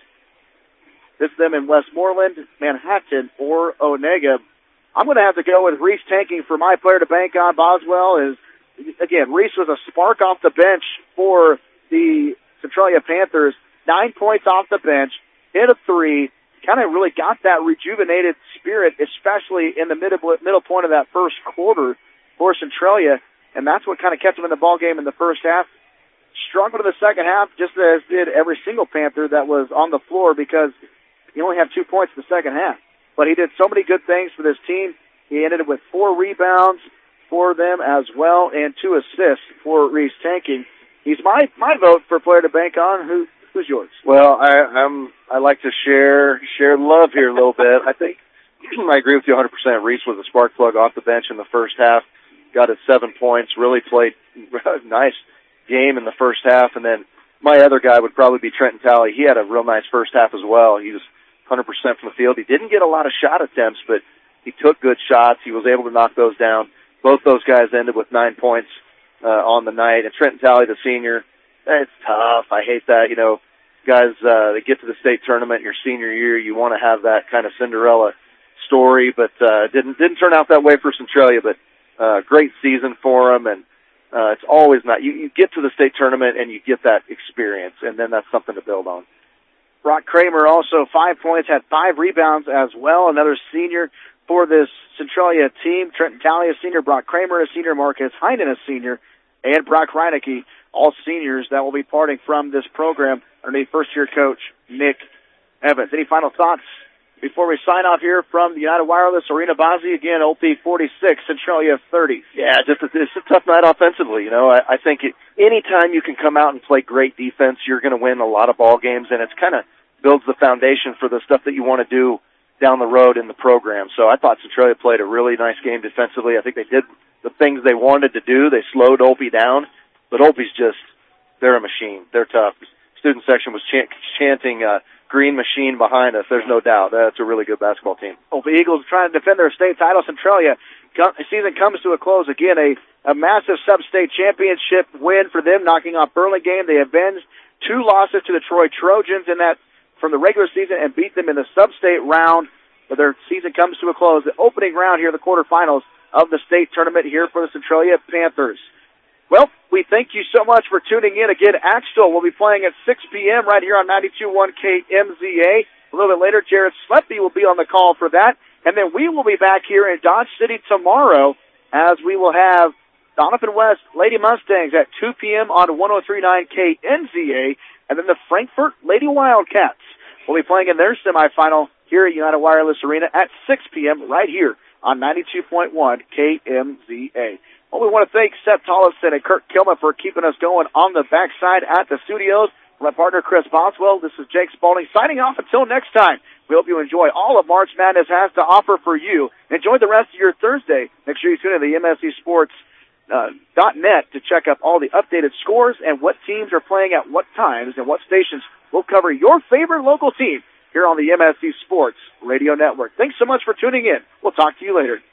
Visit them in Westmoreland, Manhattan, or Onega. I'm going to have to go with Reese Tanking for my player to bank on. Boswell is, again, Reese was a spark off the bench for the Centralia Panthers. Nine points off the bench, hit a three, kind of really got that rejuvenated spirit, especially in the middle, middle point of that first quarter for Centralia, and that's what kind of kept him in the ball game in the first half. Struggled in the second half, just as did every single Panther that was on the floor because he only had two points in the second half. But he did so many good things for this team. He ended with four rebounds for them as well and two assists for Reese Tanking. He's my my vote for player to bank on. Who who's yours? Well, I, I'm I like to share share love here a little bit. I think I agree with you one hundred percent. Reese was a spark plug off the bench in the first half. Got his seven points. Really played a nice game in the first half. And then my other guy would probably be Trenton Talley. He had a real nice first half as well. He was one hundred percent from the field. He didn't get a lot of shot attempts, but he took good shots. He was able to knock those down. Both those guys ended with nine points uh, on the night. And Trenton Talley, the senior, it's tough. I hate that. You know, guys, uh, they get to the state tournament your senior year. You want to have that kind of Cinderella story, but uh, didn't didn't turn out that way for Centralia. But uh, great season for him, and uh, it's always not. You, you get to the state tournament and you get that experience, and then that's something to build on. Brock Kramer also five points, had five rebounds as well. Another senior for this Centralia team. Trenton Talley, a senior. Brock Kramer, a senior. Marcus Heinen, a senior. And Brock Reinecke, all seniors that will be parting from this program underneath first-year coach Nick Evans. Any final thoughts before we sign off here from the United Wireless Arena? Bozzi, again, O P forty-six, Centralia thirty. Yeah, just a, it's a tough night offensively. You know, I, I think it, anytime you can come out and play great defense, you're going to win a lot of ball games, and it's kind of builds the foundation for the stuff that you want to do down the road in the program. So I thought Centralia played a really nice game defensively. I think they did the things they wanted to do. They slowed Opie down, but Opie's just, they're a machine. They're tough. Student section was chant, chanting uh, green machine behind us. There's no doubt. That's a really good basketball team. Opie Eagles trying to defend their state title. Centralia, the season comes to a close. Again, a, a massive sub-state championship win for them, knocking off Burlingame. They avenged two losses to the Troy Trojans in that from the regular season and beat them in the sub-state round. But their season comes to a close. The opening round here, the quarterfinals of the state tournament here for the Centralia Panthers. Well, we thank you so much for tuning in. Again, Axtell will be playing at six p.m. right here on ninety-two point one K M Z A. A little bit later, Jared Sleppy will be on the call for that. And then we will be back here in Dodge City tomorrow as we will have Donovan West Lady Mustangs at two p.m. on one oh three point nine K M Z A. And then the Frankfort Lady Wildcats will be playing in their semifinal here at United Wireless Arena at six p.m. right here on ninety-two point one K M Z A. Well, we want to thank Seth Tollefson and Kurt Kilman for keeping us going on the backside at the studios. For my partner, Chris Boswell, this is Jake Spalding signing off until next time. We hope you enjoy all of March Madness has to offer for you. Enjoy the rest of your Thursday. Make sure you tune in to the M S C Sports uh, dot net to check up all the updated scores and what teams are playing at what times and what stations will cover your favorite local team here on the M S C Sports Radio Network. Thanks so much for tuning in. We'll talk to you later.